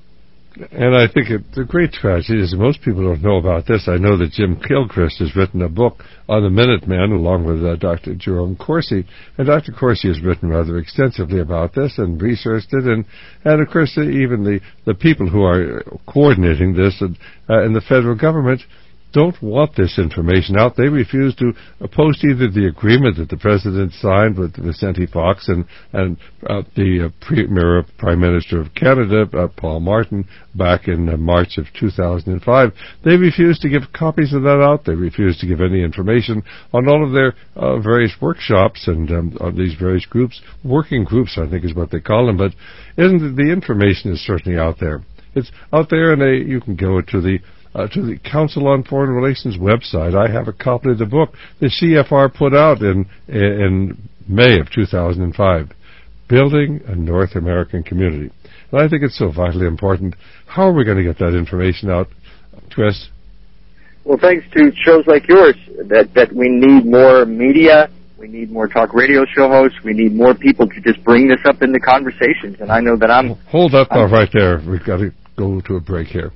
And I think it, the great tragedy is most people don't know about this. I know that Jim Gilchrist has written a book on the Minutemen along with uh, Doctor Jerome Corsi, and Doctor Corsi has written rather extensively about this and researched it, and, and of course uh, even the, the people who are coordinating this and, uh, in the federal government don't want this information out. They refuse to post either the agreement that the president signed with Vicente Fox and and uh, the uh, Premier Prime Minister of Canada, uh, Paul Martin, back in uh, March of two thousand five. They refuse to give copies of that out. They refuse to give any information on all of their uh, various workshops and um, on these various groups, working groups, I think is what they call them. But isn't the information is certainly out there. It's out there, and a, you can go to the Uh, to the Council on Foreign Relations website. I have a copy of the book the C F R put out in in May of two thousand five, Building a North American Community. And I think it's so vitally important. How are we going to get that information out, Chris? Well, thanks to shows like yours, that, that we need more media, we need more talk radio show hosts, we need more people to just bring this up in the conversations. And I know that I'm... Hold up I'm, right there. We've got to go to a break here.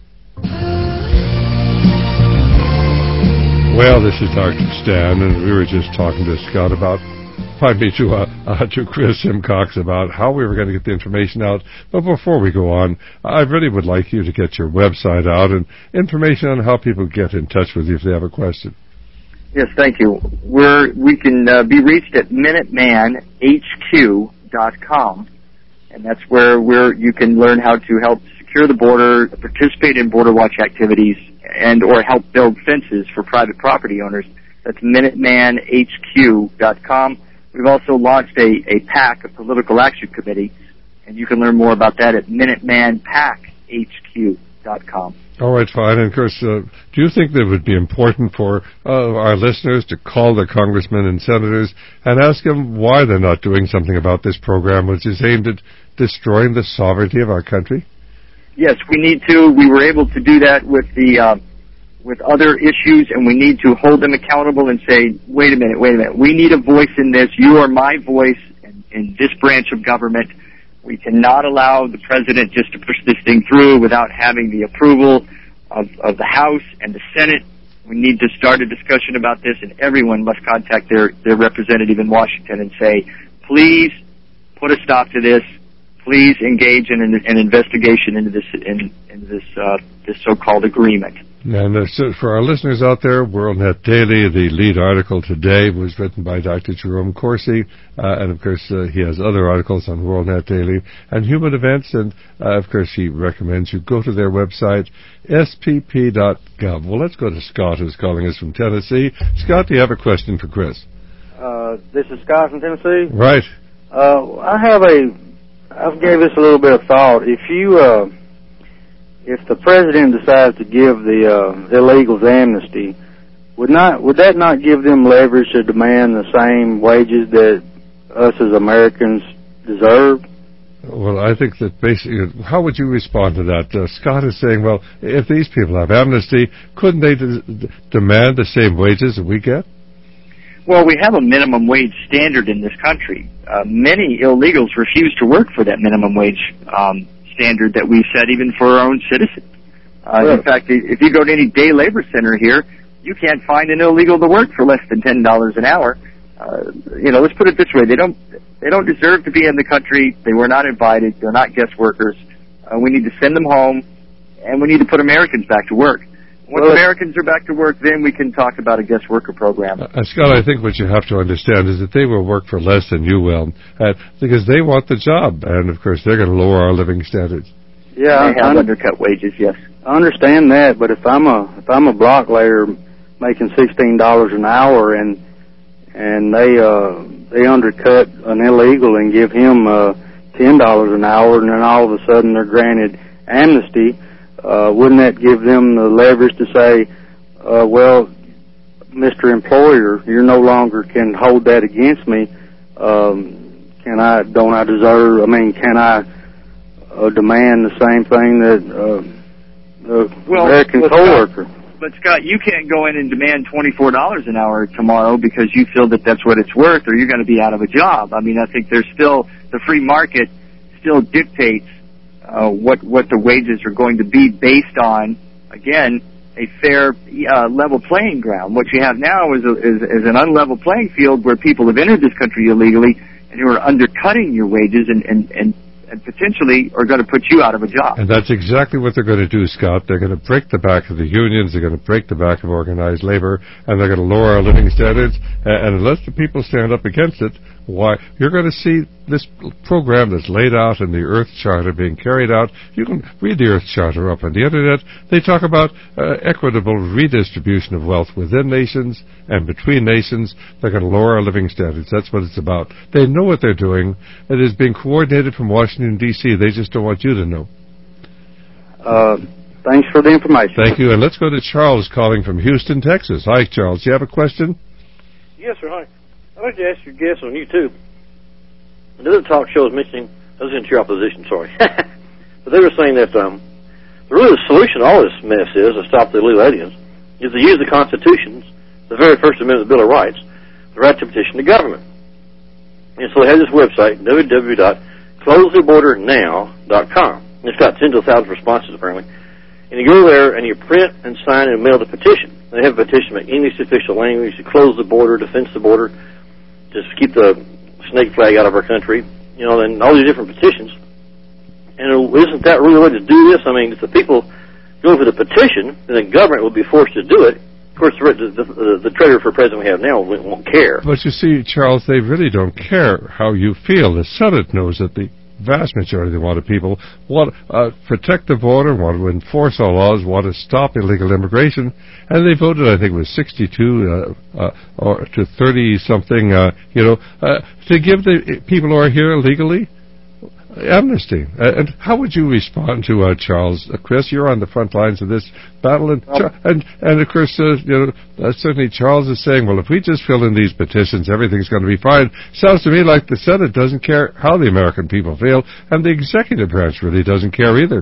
Well, this is Doctor Stan, and we were just talking to Scott about, pardon me, to, uh, uh, to Chris Simcox about how we were going to get the information out. But before we go on, I really would like you to get your website out and information on how people get in touch with you if they have a question. Yes, thank you. We're, we can uh, be reached at Minuteman H Q dot com, and that's where we're, you can learn how to help secure the border, participate in border watch activities, and or help build fences for private property owners. That's Minuteman H Q dot com. We've also launched a, a PAC, a Political Action Committee, and you can learn more about that at Minuteman Pac H Q dot com. All right, fine. And, of course, uh, do you think that it would be important for uh, our listeners to call their congressmen and senators and ask them why they're not doing something about this program, which is aimed at destroying the sovereignty of our country? Yes, we need to. We were able to do that with the uh, with other issues, and we need to hold them accountable and say, wait a minute, wait a minute, we need a voice in this. You are my voice in, in this branch of government. We cannot allow the president just to push this thing through without having the approval of, of the House and the Senate. We need to start a discussion about this, and everyone must contact their, their representative in Washington and say, please put a stop to this. Please engage in an, an investigation into this in, into this uh, this so-called agreement. And uh, so for our listeners out there, WorldNet Daily, the lead article today was written by Doctor Jerome Corsi, uh, and of course uh, he has other articles on WorldNet Daily and Human Events, and uh, of course he recommends you go to their website, S P P dot gov. Well, let's go to Scott, who's calling us from Tennessee. Scott, do you have a question for Chris? Uh, this is Scott from Tennessee. Right. Uh, I have a, I've gave this a little bit of thought. If you, uh, if the president decides to give the uh, illegals amnesty, would not would that not give them leverage to demand the same wages that us as Americans deserve? Well, I think that basically, how would you respond to that? Uh, Scott is saying, well, if these people have amnesty, couldn't they d- d- demand the same wages that we get? Well, we have a minimum wage standard in this country. Uh, many illegals refuse to work for that minimum wage um, standard that we set even for our own citizens. Uh, right. In fact, if you go to any day labor center here, you can't find an illegal to work for less than ten dollars an hour. Uh, you know, let's put it this way. They don't they don't deserve to be in the country. They were not invited. They're not guest workers. Uh, we need to send them home, and we need to put Americans back to work. Once well, Americans are back to work, then we can talk about a guest worker program. Uh, Scott, I think what you have to understand is that they will work for less than you will, uh, because they want the job, and of course they're going to lower our living standards. Yeah, they have un- undercut wages. Yes, I understand that, but if I'm a if I'm a block layer making sixteen dollars an hour, and and they uh, they undercut an illegal and give him uh, ten dollars an hour, and then all of a sudden they're granted amnesty. Uh, wouldn't that give them the leverage to say, uh, well, Mister Employer, you no longer can hold that against me. Um, can I, don't I deserve, I mean, can I uh, demand the same thing that uh, the well, American well, co-worker? Scott, but, Scott, you can't go in and demand twenty-four dollars an hour tomorrow because you feel that that's what it's worth, or you're going to be out of a job. I mean, I think there's still, the free market still dictates Uh, what what the wages are going to be based on, again, a fair uh, level playing ground. What you have now is, a, is is an unlevel playing field where people have entered this country illegally and who are undercutting your wages and, and, and, and potentially are going to put you out of a job. And that's exactly what they're going to do, Scott. They're going to break the back of the unions, they're going to break the back of organized labor, and they're going to lower our living standards. And unless the people stand up against it, why, you're going to see this program that's laid out in the Earth Charter being carried out. You can read the Earth Charter up on the Internet. They talk about uh, equitable redistribution of wealth within nations and between nations. They're going to lower our living standards. That's what it's about. They know what they're doing. It is being coordinated from Washington, D C They just don't want you to know. Uh, thanks for the information. Thank you. And let's go to Charles calling from Houston, Texas. Hi, Charles. Do you have a question? Yes, sir. Hi. I'd like to ask your guest on YouTube. Another talk show was mentioning, I was into your opposition, sorry. But they were saying that um, really the solution to all this mess is, to stop the illegal aliens, is to use the Constitution's, the very First Amendment of the Bill of Rights, the right to petition the government. And so they have this website, w w w dot close the border now dot com. It's got tens of thousands of responses, apparently. And you go there and you print and sign and mail the petition. They have a petition in English official language to close the border, to fence the border, just keep the snake flag out of our country, you know, and all these different petitions. And isn't that really the way to do this? I mean, if the people go for the petition, then the government will be forced to do it. Of course, the, the, the, the traitor for president we have now won't care. But you see, Charles, they really don't care how you feel. The Senate knows that the vast majority of the people want to uh, protect the border, want to enforce our laws, want to stop illegal immigration, and they voted, I think it was sixty-two uh, uh, or to thirty-something, uh, you know, uh, to give the people who are here illegally amnesty. Uh, and how would you respond to uh, Charles? Uh, Chris, you're on the front lines of this battle, and Char- and, and of course, uh, you know, uh, certainly Charles is saying, well, if we just fill in these petitions, everything's going to be fine. Sounds to me like the Senate doesn't care how the American people feel, and the executive branch really doesn't care either.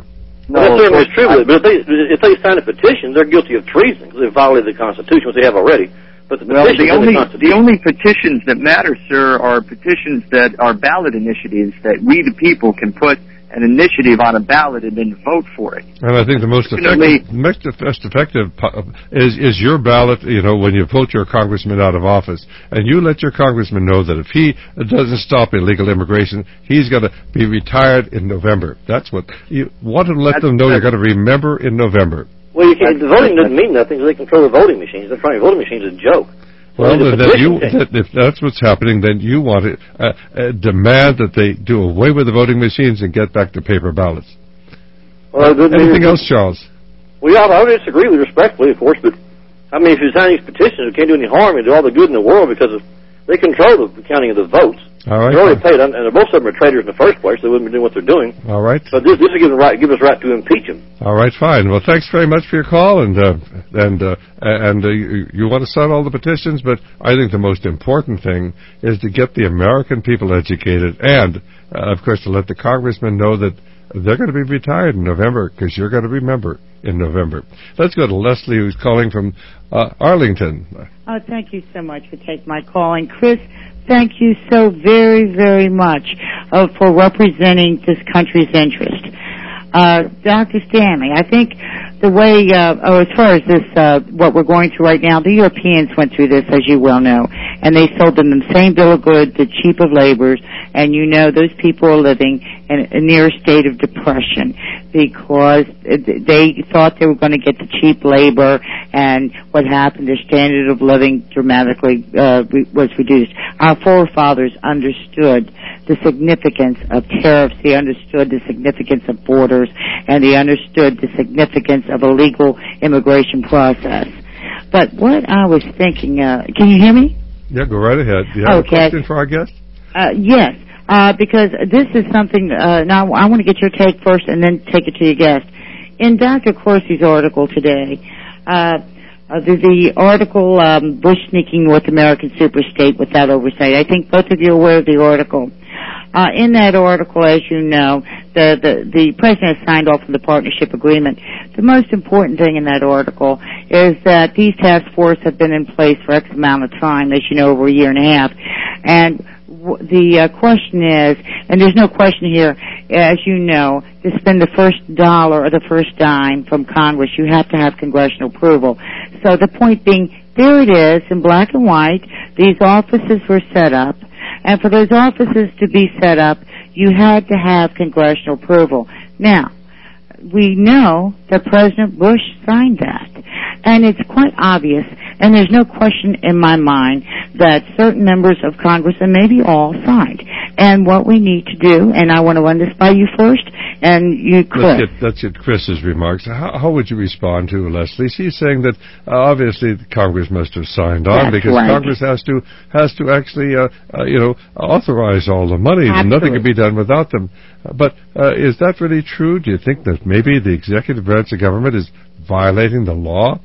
No, that certainly is true, I, but if they, if they sign a petition, they're guilty of treason because they violated the Constitution, which they have already. But the well, the only the, the only petitions that matter, sir, are petitions that are ballot initiatives that we, the people, can put an initiative on a ballot and then vote for it. And I think the most effective, most effective is is your ballot. You know, when you vote your congressman out of office, and you let your congressman know that if he doesn't stop illegal immigration, he's going to be retired in November. That's what you want to let that's, them know. You're going to remember in November. Well, you can't, the voting doesn't mean nothing. They control the voting machines. They're trying voting machines is a joke. Well, then you, that, if that's what's happening, then you want to uh, uh, demand that they do away with the voting machines and get back to paper ballots. Well, uh, anything else, Charles? Well, yeah, I would disagree with respectfully, of course, but I mean, if you sign these petitions, it can't do any harm and do all the good in the world because of, they control the counting of the votes. All right. They're already paid, and both of them are traitors in the first place. They wouldn't be doing what they're doing. All right. But this, this will give, right, give us right to impeach them. All right, fine. Well, thanks very much for your call, and uh, and uh, and uh, you, you want to sign all the petitions, but I think the most important thing is to get the American people educated, and uh, of course to let the congressmen know that they're going to be retired in November because you're going to remember in November. Let's go to Leslie, who's calling from uh, Arlington. Oh, thank you so much for taking my call, and Chris, thank you so very, very much uh, for representing this country's interest. Uh, Doctor Stanley, I think the way, uh, oh, as far as this, uh, what we're going through right now, the Europeans went through this, as you well know, and they sold them the same bill of goods, the cheap of labors, and you know those people are living in a near state of depression because they thought they were going to get the cheap labor, and what happened, their standard of living dramatically uh, was reduced. Our forefathers understood the significance of tariffs, they understood the significance of borders, and they understood the significance of a legal immigration process. But what I was thinking, uh, can you hear me? Yeah, go right ahead. Do you have okay. a question for our guest? Uh, yes, uh, because this is something, uh, now I want to get your take first and then take it to your guest. In Doctor Corsi's article today, uh, uh, the, the article, um, Bush Sneaking North American Superstate Without Oversight, I think both of you are aware of the article. Uh, in that article, as you know, the, the, the president has signed off on the partnership agreement. The most important thing in that article is that these task forces have been in place for X amount of time, as you know, over a year and a half. And w- the uh, question is, and there's no question here, as you know, to spend the first dollar or the first dime from Congress, you have to have congressional approval. So the point being, there it is in black and white. These offices were set up. And for those offices to be set up, you had to have congressional approval. Now, we know that President Bush signed that. And it's quite obvious, and there's no question in my mind, that certain members of Congress, and maybe all, signed. And what we need to do, and I want to run this by you first, and you, Chris. Let's get, let's get Chris's remarks. How, how would you respond to Leslie? She's saying that uh, obviously Congress must have signed on That's because right. Congress has to has to actually, uh, uh, you know, authorize all the money. Absolutely. Nothing can be done without them. Uh, but uh, is that really true? Do you think that maybe the executive branch of government is violating the law?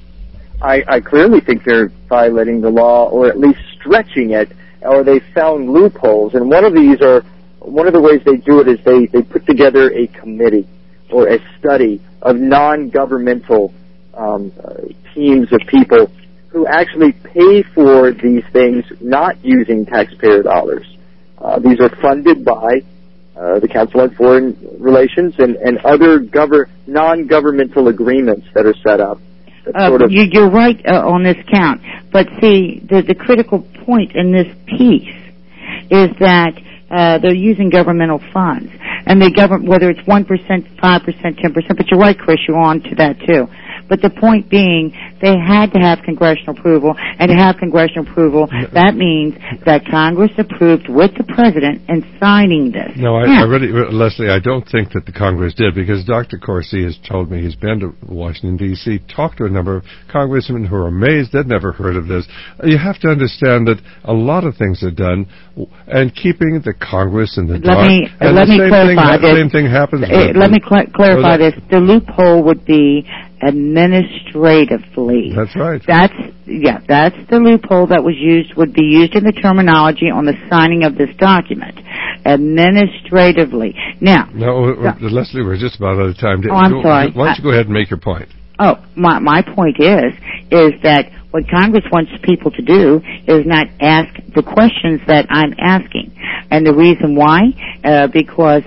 I, I clearly think they're violating the law, or at least stretching it, or they found loopholes. And one of these are, one of the ways they do it is they, they put together a committee or a study of non-governmental um, uh, teams of people who actually pay for these things not using taxpayer dollars. Uh, these are funded by uh, the Council on Foreign Relations and, and other gover- non-governmental agreements that are set up. Uh, sort of you, you're right uh, on this count. But see, the, the critical point in this piece is that uh, they're using governmental funds. And the government, whether it's one percent, five percent, ten percent, but you're right, Chris, you're on to that too. But the point being, they had to have congressional approval, and to have congressional approval, that means that Congress approved with the president and signing this. No, I, yeah. I really, Leslie, I don't think that the Congress did, because Doctor Corsi has told me he's been to Washington, D C, talked to a number of congressmen who are amazed they'd never heard of this. You have to understand that a lot of things are done, and keeping the Congress in the let dark. Me, and let the me same clarify thing, this. The same thing happens. Uh, with, let me cl- clarify that, this. The loophole would be administratively. That's right. That's yeah. That's the loophole that was used. Would be used in the terminology on the signing of this document. Administratively, Now, no, so, Leslie, we're just about out of time. Oh, I'm go, sorry. Why don't you go ahead and make your point? Oh, my my point is is that what Congress wants people to do is not ask the questions that I'm asking, and the reason why, uh, because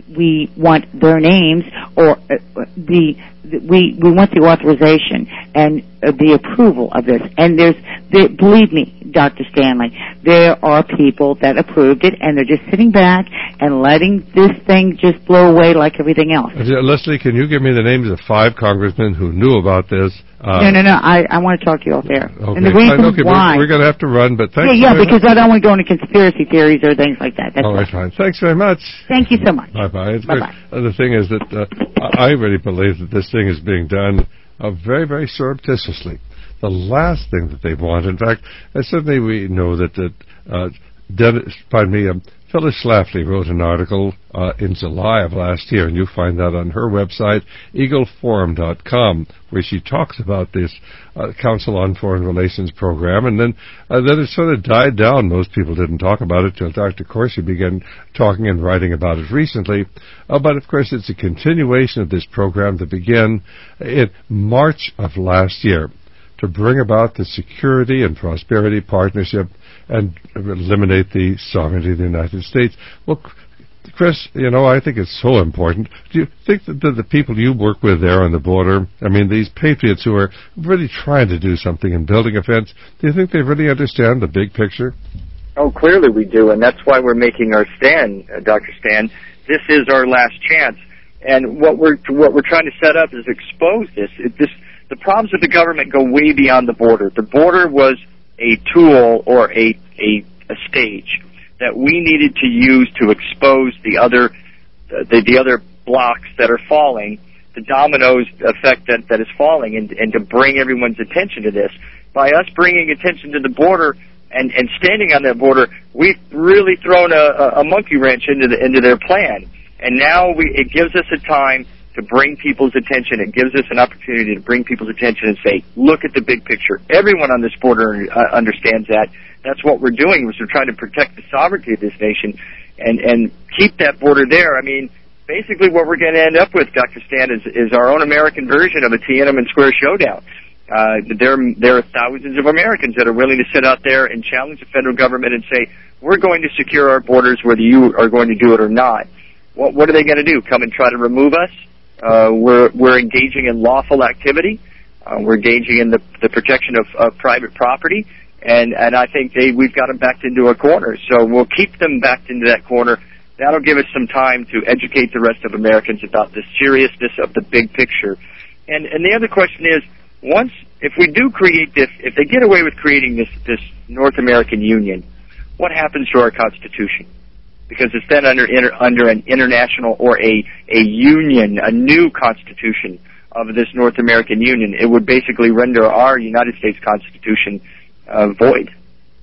we want their names or uh, the, the we we want the authorization and uh, the approval of this. And there's, there, believe me, Doctor Stanley, there are people that approved it, and they're just sitting back and letting this thing just blow away like everything else. Uh, Leslie, can you give me the names of five congressmen who knew about this? Uh, no, no, no. I, I want to talk to you off there. Okay. And the reason okay, why... We're, we're going to have to run, but thanks Yeah, yeah, very because much. I don't want to go into conspiracy theories or things like that. That's all right, fine. Thanks very much. Thank you so much. Bye-bye. Bye-bye. Uh, the thing is that uh, I really believe that this thing is being done uh, very, very surreptitiously. The last thing that they want, in fact, uh, certainly we know that, that uh, Dennis, pardon me, um, Phyllis Schlafly wrote an article uh, in July of last year, and you find that on her website, eagle forum dot com, where she talks about this uh, Council on Foreign Relations program, and then uh, then it sort of died down. Most people didn't talk about it till Doctor Corsi began talking and writing about it recently. Uh, but, of course, it's a continuation of this program that began in March of last year to bring about the Security and Prosperity Partnership and eliminate the sovereignty of the United States. Well, Chris, you know, I think it's so important. Do you think that the, the people you work with there on the border, I mean, these patriots who are really trying to do something in building a fence, do you think they really understand the big picture? Oh, clearly we do, and that's why we're making our stand, uh, Doctor Stan. This is our last chance, and what we're what we're trying to set up is expose this. It, this the problems with the government go way beyond the border. The border was a tool or a, a a stage that we needed to use to expose the other the, the other blocks that are falling, the dominoes effect that, that is falling, and, and to bring everyone's attention to this. By us bringing attention to the border and, and standing on that border, we've really thrown a, a monkey wrench into the into their plan. And now we, it gives us a time to bring people's attention. It gives us an opportunity to bring people's attention and say, look at the big picture. Everyone on this border uh, understands that. That's what we're doing, is we're trying to protect the sovereignty of this nation and, and keep that border there. I mean, basically what we're going to end up with, Doctor Stan, is, is our own American version of a Tiananmen Square showdown. Uh, there, there are thousands of Americans that are willing to sit out there and challenge the federal government and say, we're going to secure our borders whether you are going to do it or not. What, what are they going to do? Come and try to remove us? Uh, we're, we're engaging in lawful activity. Uh, we're engaging in the, the protection of, of private property. And, and I think they, we've got them backed into a corner. So we'll keep them backed into that corner. That'll give us some time to educate the rest of Americans about the seriousness of the big picture. And, and the other question is, once, if we do create this, if they get away with creating this, this North American Union, what happens to our Constitution? Because it's then under inter, under an international or a, a union, a new constitution of this North American Union. It would basically render our United States Constitution uh, void.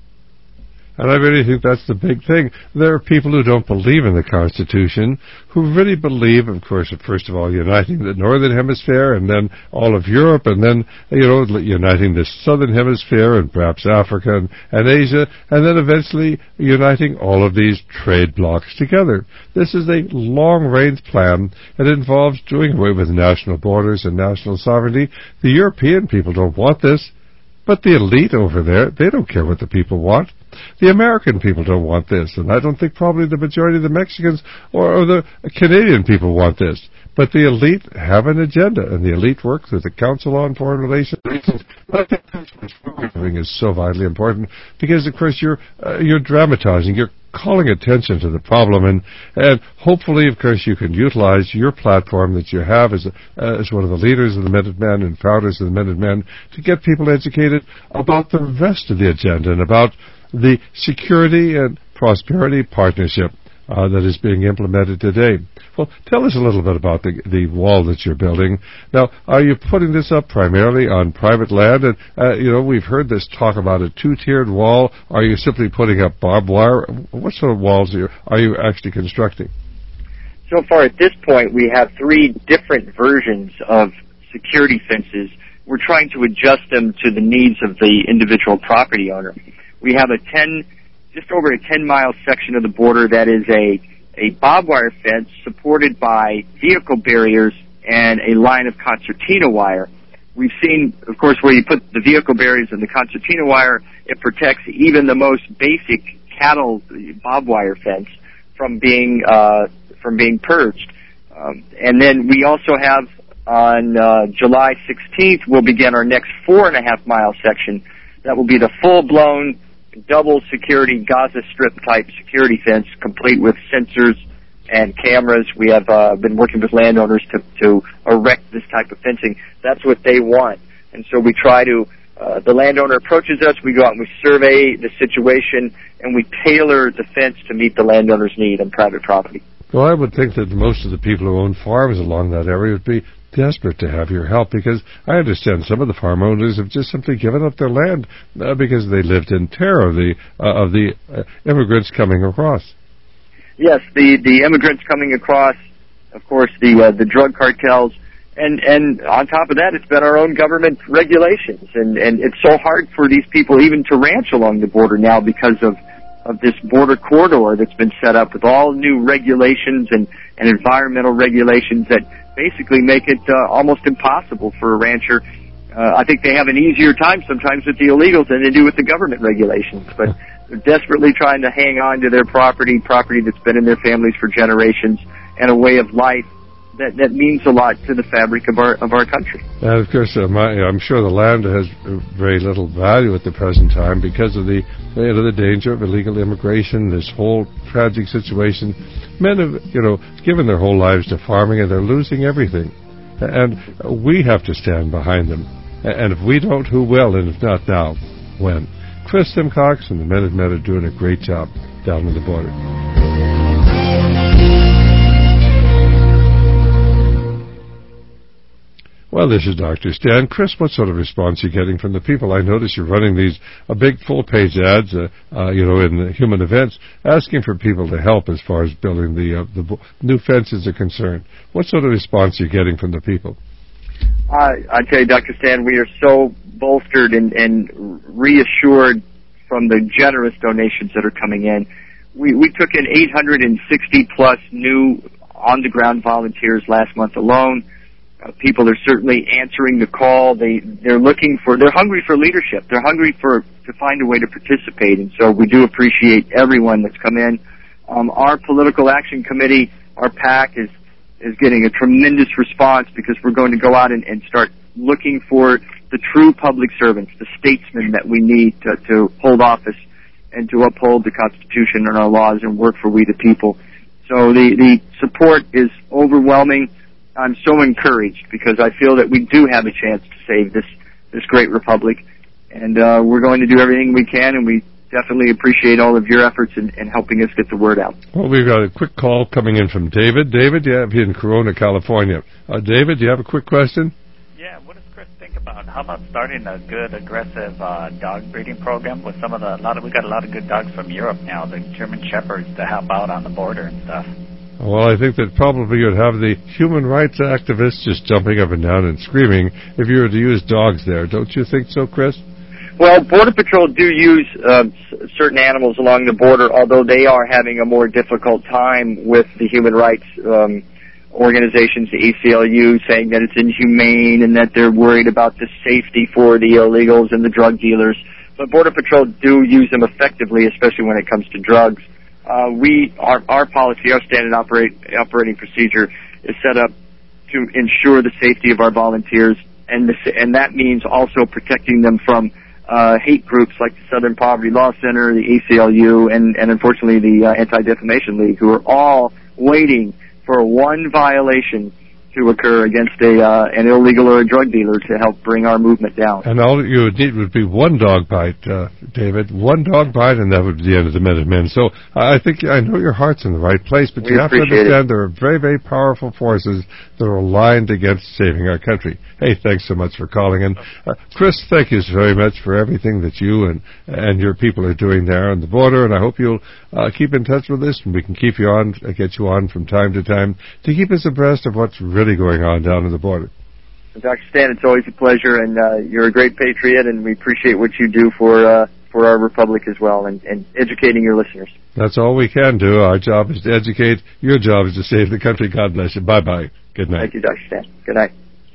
And I really think that's the big thing. There are people who don't believe in the Constitution, who really believe, of course, first of all, uniting the Northern Hemisphere and then all of Europe and then, you know, uniting the Southern Hemisphere and perhaps Africa and, and Asia, and then eventually uniting all of these trade blocs together. This is a long-range plan. It involves doing away with national borders and national sovereignty. The European people don't want this, but the elite over there, they don't care what the people want. The American people don't want this, and I don't think probably the majority of the Mexicans or, or the Canadian people want this. But the elite have an agenda, and the elite work through the Council on Foreign Relations. But I think that's what we're doing is so vitally important because, of course, you're uh, you're dramatizing, you're calling attention to the problem, and, and hopefully, of course, you can utilize your platform that you have as, a, uh, as one of the leaders of the Minutemen and founders of the Minutemen to get people educated about the rest of the agenda and about the Security and Prosperity Partnership uh, that is being implemented today. Well, tell us a little bit about the, the wall that you're building. Now, are you putting this up primarily on private land? And, uh, you know, we've heard this talk about a two-tiered wall. Are you simply putting up barbed wire? What sort of walls are you, are you actually constructing? So far at this point, we have three different versions of security fences. We're trying to adjust them to the needs of the individual property owner. We have a ten, just over a ten-mile section of the border that is a a barbed wire fence supported by vehicle barriers and a line of concertina wire. We've seen, of course, where you put the vehicle barriers and the concertina wire, it protects even the most basic cattle barbed wire fence from being uh, from being purged. Um, and then we also have on uh, July sixteenth, we'll begin our next four and a half mile section. That will be the full-blown double security Gaza Strip type security fence, complete with sensors and cameras. We have uh, been working with landowners to, to erect this type of fencing. That's what they want. And so we try to, uh, the landowner approaches us, we go out and we survey the situation, and we tailor the fence to meet the landowner's need on private property. Well, I would think that most of the people who own farms along that area would be desperate to have your help, because I understand some of the farm owners have just simply given up their land uh, because they lived in terror of the, uh, of the uh, immigrants coming across. Yes, the, the immigrants coming across, of course, the uh, the drug cartels, and, and on top of that, it's been our own government regulations, and, and it's so hard for these people even to ranch along the border now because of, of this border corridor that's been set up with all new regulations and, and environmental regulations that basically make it uh, almost impossible for a rancher. Uh, I think they have an easier time sometimes with the illegals than they do with the government regulations, but they're desperately trying to hang on to their property, property that's been in their families for generations, and a way of life that, that means a lot to the fabric of our of our country. And of course, uh, my, I'm sure the land has very little value at the present time because of the you know, the danger of illegal immigration, this whole tragic situation. Men have, you know, given their whole lives to farming, and they're losing everything. And we have to stand behind them. And if we don't, who will? And if not now, when? Chris Simcox and the Minutemen are doing a great job down on the border. Well, this is Doctor Stan. Chris, what sort of response are you getting from the people? I notice you're running these uh, big full-page ads, uh, uh, you know, in the Human Events, asking for people to help as far as building the, uh, the bo- new fences are concerned. What sort of response are you getting from the people? I, I tell you, Doctor Stan, we are so bolstered and, and reassured from the generous donations that are coming in. We, we took in eight hundred sixty plus new on-the-ground volunteers last month alone. Uh, people are certainly answering the call. They, they're looking for, they're hungry for leadership. They're hungry for, to find a way to participate. And so we do appreciate everyone that's come in. Um, our political action committee, our PAC, is, is getting a tremendous response because we're going to go out and, and start looking for the true public servants, the statesmen that we need to, to hold office and to uphold the Constitution and our laws and work for we the people. So the, the support is overwhelming. I'm so encouraged because I feel that we do have a chance to save this, this great republic, and uh, we're going to do everything we can, and we definitely appreciate all of your efforts in, in helping us get the word out. Well, we've got a quick call coming in from David. David, you have here in Corona, California. Uh, David, do you have a quick question? Yeah, what does Chris think about? How about starting a good, aggressive uh, dog breeding program with some of the, a lot of, we got a lot of good dogs from Europe now, the German Shepherds, to help out on the border and stuff. Well, I think that probably you'd have the human rights activists just jumping up and down and screaming if you were to use dogs there. Don't you think so, Chris? Well, Border Patrol do use uh, certain animals along the border, although they are having a more difficult time with the human rights um, organizations, the A C L U, saying that it's inhumane and that they're worried about the safety for the illegals and the drug dealers. But Border Patrol do use them effectively, especially when it comes to drugs. Uh, we, our, our policy, our standard operate, operating procedure is set up to ensure the safety of our volunteers, and, the, and that means also protecting them from uh, hate groups like the Southern Poverty Law Center, the A C L U, and, and unfortunately the uh, Anti-Defamation League, who are all waiting for one violation to occur against a uh, an illegal or a drug dealer to help bring our movement down. And all you would need would be one dog bite, uh, David, one dog bite, and that would be the end of the Minutemen. So I think I know your heart's in the right place, but we you have to understand it. there are very, very powerful forces that are aligned against saving our country. Hey, thanks so much for calling in. Uh, Chris, thank you very much for everything that you and and your people are doing there on the border, and I hope you'll uh, keep in touch with us, and we can keep you on, uh, get you on from time to time to keep us abreast of what's really going on down on the border. Doctor Stan, it's always a pleasure, and uh, you're a great patriot, and we appreciate what you do for uh, for our republic as well, and, and educating your listeners. That's all we can do. Our job is to educate. Your job is to save the country. God bless you. Bye-bye. Good night. Thank you, Doctor Stan. Good night.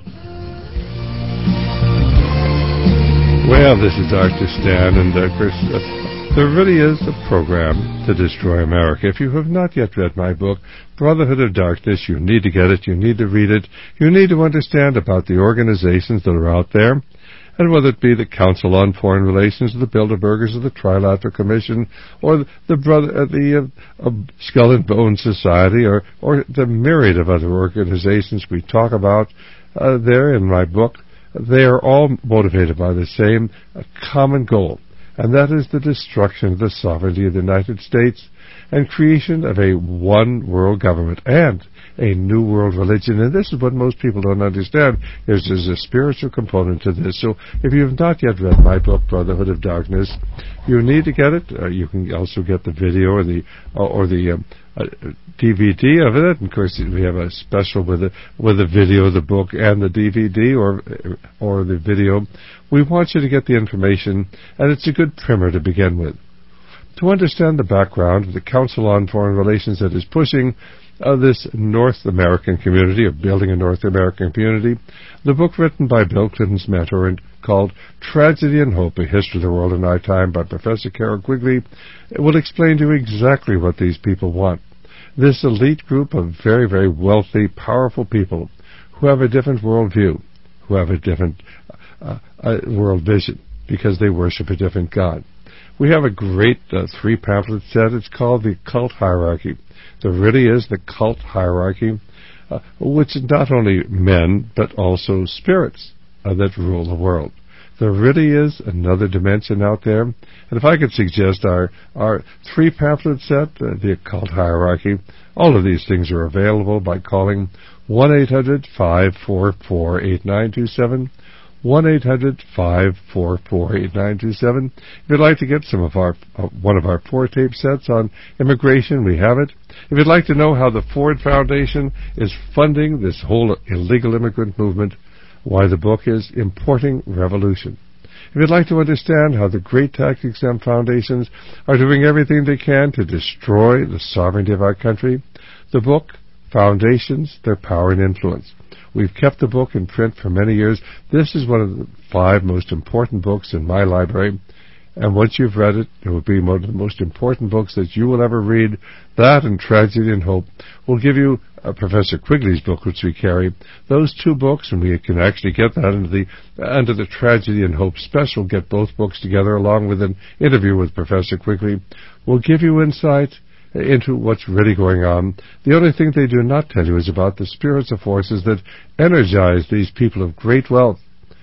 Well, this is Doctor Stan, and uh, Chris, uh, there really is a program to destroy America. If you have not yet read my book, Brotherhood of Darkness, you need to get it. You need to read it. You need to understand about the organizations that are out there, and whether it be the Council on Foreign Relations, or the Bilderbergers, or the Trilateral Commission, or the, the brother, uh, the uh, uh, Skull and Bone Society, or or the myriad of other organizations we talk about uh, there in my book. They are all motivated by the same uh, common goal, and that is the destruction of the sovereignty of the United States and creation of a one world government and a new world religion. And this is what most people don't understand, is there's a spiritual component to this. So if you have not yet read my book, Brotherhood of Darkness, you need to get it. Uh, you can also get the video or the uh, or the um, uh, D V D of it. And of course, we have a special with the with the video, the book, and the D V D or or the video. We want you to get the information, and it's a good primer to begin with. To understand the background of the Council on Foreign Relations that is pushing uh, this North American community, of building a North American community, the book written by Bill Clinton's mentor and called Tragedy and Hope, A History of the World in Our Time by Professor Carol Quigley, will explain to you exactly what these people want. This elite group of very, very wealthy, powerful people who have a different worldview, who have a different uh, uh, world vision, because they worship a different God. We have a great uh, three pamphlet set. It's called The Cult Hierarchy. There really is the cult hierarchy, uh, which is not only men, but also spirits uh, that rule the world. There really is another dimension out there. And if I could suggest our, our three pamphlet set, uh, The Occult Hierarchy, all of these things are available by calling one eight hundred, five four four, eight nine two seven, one eight hundred, five four four, eight nine two seven. If you'd like to get some of our uh, one of our four tape sets on immigration, we have it. If you'd like to know how the Ford Foundation is funding this whole illegal immigrant movement, why the book is Importing Revolution. If you'd like to understand how the great tax-exempt foundations are doing everything they can to destroy the sovereignty of our country, the book Foundations, Their Power and Influence. We've kept the book in print for many years. This is one of the five most important books in my library. And once you've read it, it will be one of the most important books that you will ever read. That and Tragedy and Hope will give you uh, Professor Quigley's book, which we carry. Those two books, and we can actually get that into the uh, under the Tragedy and Hope special, get both books together along with an interview with Professor Quigley, will give you insight into what's really going on. The only thing they do not tell you is about the spiritual forces that energize these people of great wealth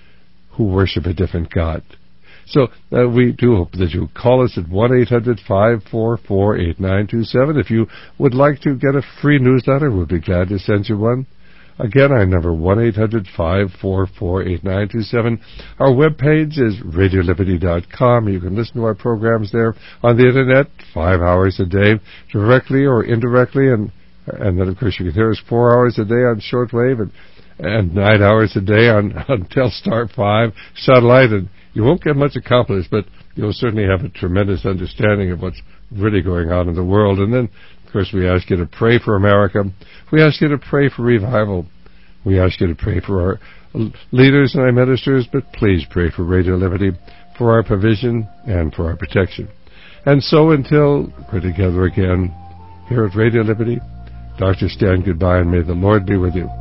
who worship a different God. So uh, we do hope that you call us at one eight hundred, five four four, eight nine two seven. If you would like to get a free newsletter, we'll be glad to send you one. Again, our number one eight hundred, five four four, eight nine two seven. Our webpage is radio liberty dot com. You can listen to our programs there on the Internet five hours a day, directly or indirectly. And and then, of course, you can hear us four hours a day on shortwave and, and nine hours a day on, on Telstar five satellite. And you won't get much accomplished, but you'll certainly have a tremendous understanding of what's really going on in the world. And then, of course, we ask you to pray for America. We ask you to pray for revival. We ask you to pray for our leaders and our ministers, but please pray for Radio Liberty, for our provision and for our protection. And so until we're together again here at Radio Liberty, Doctor Stan, goodbye, and may the Lord be with you.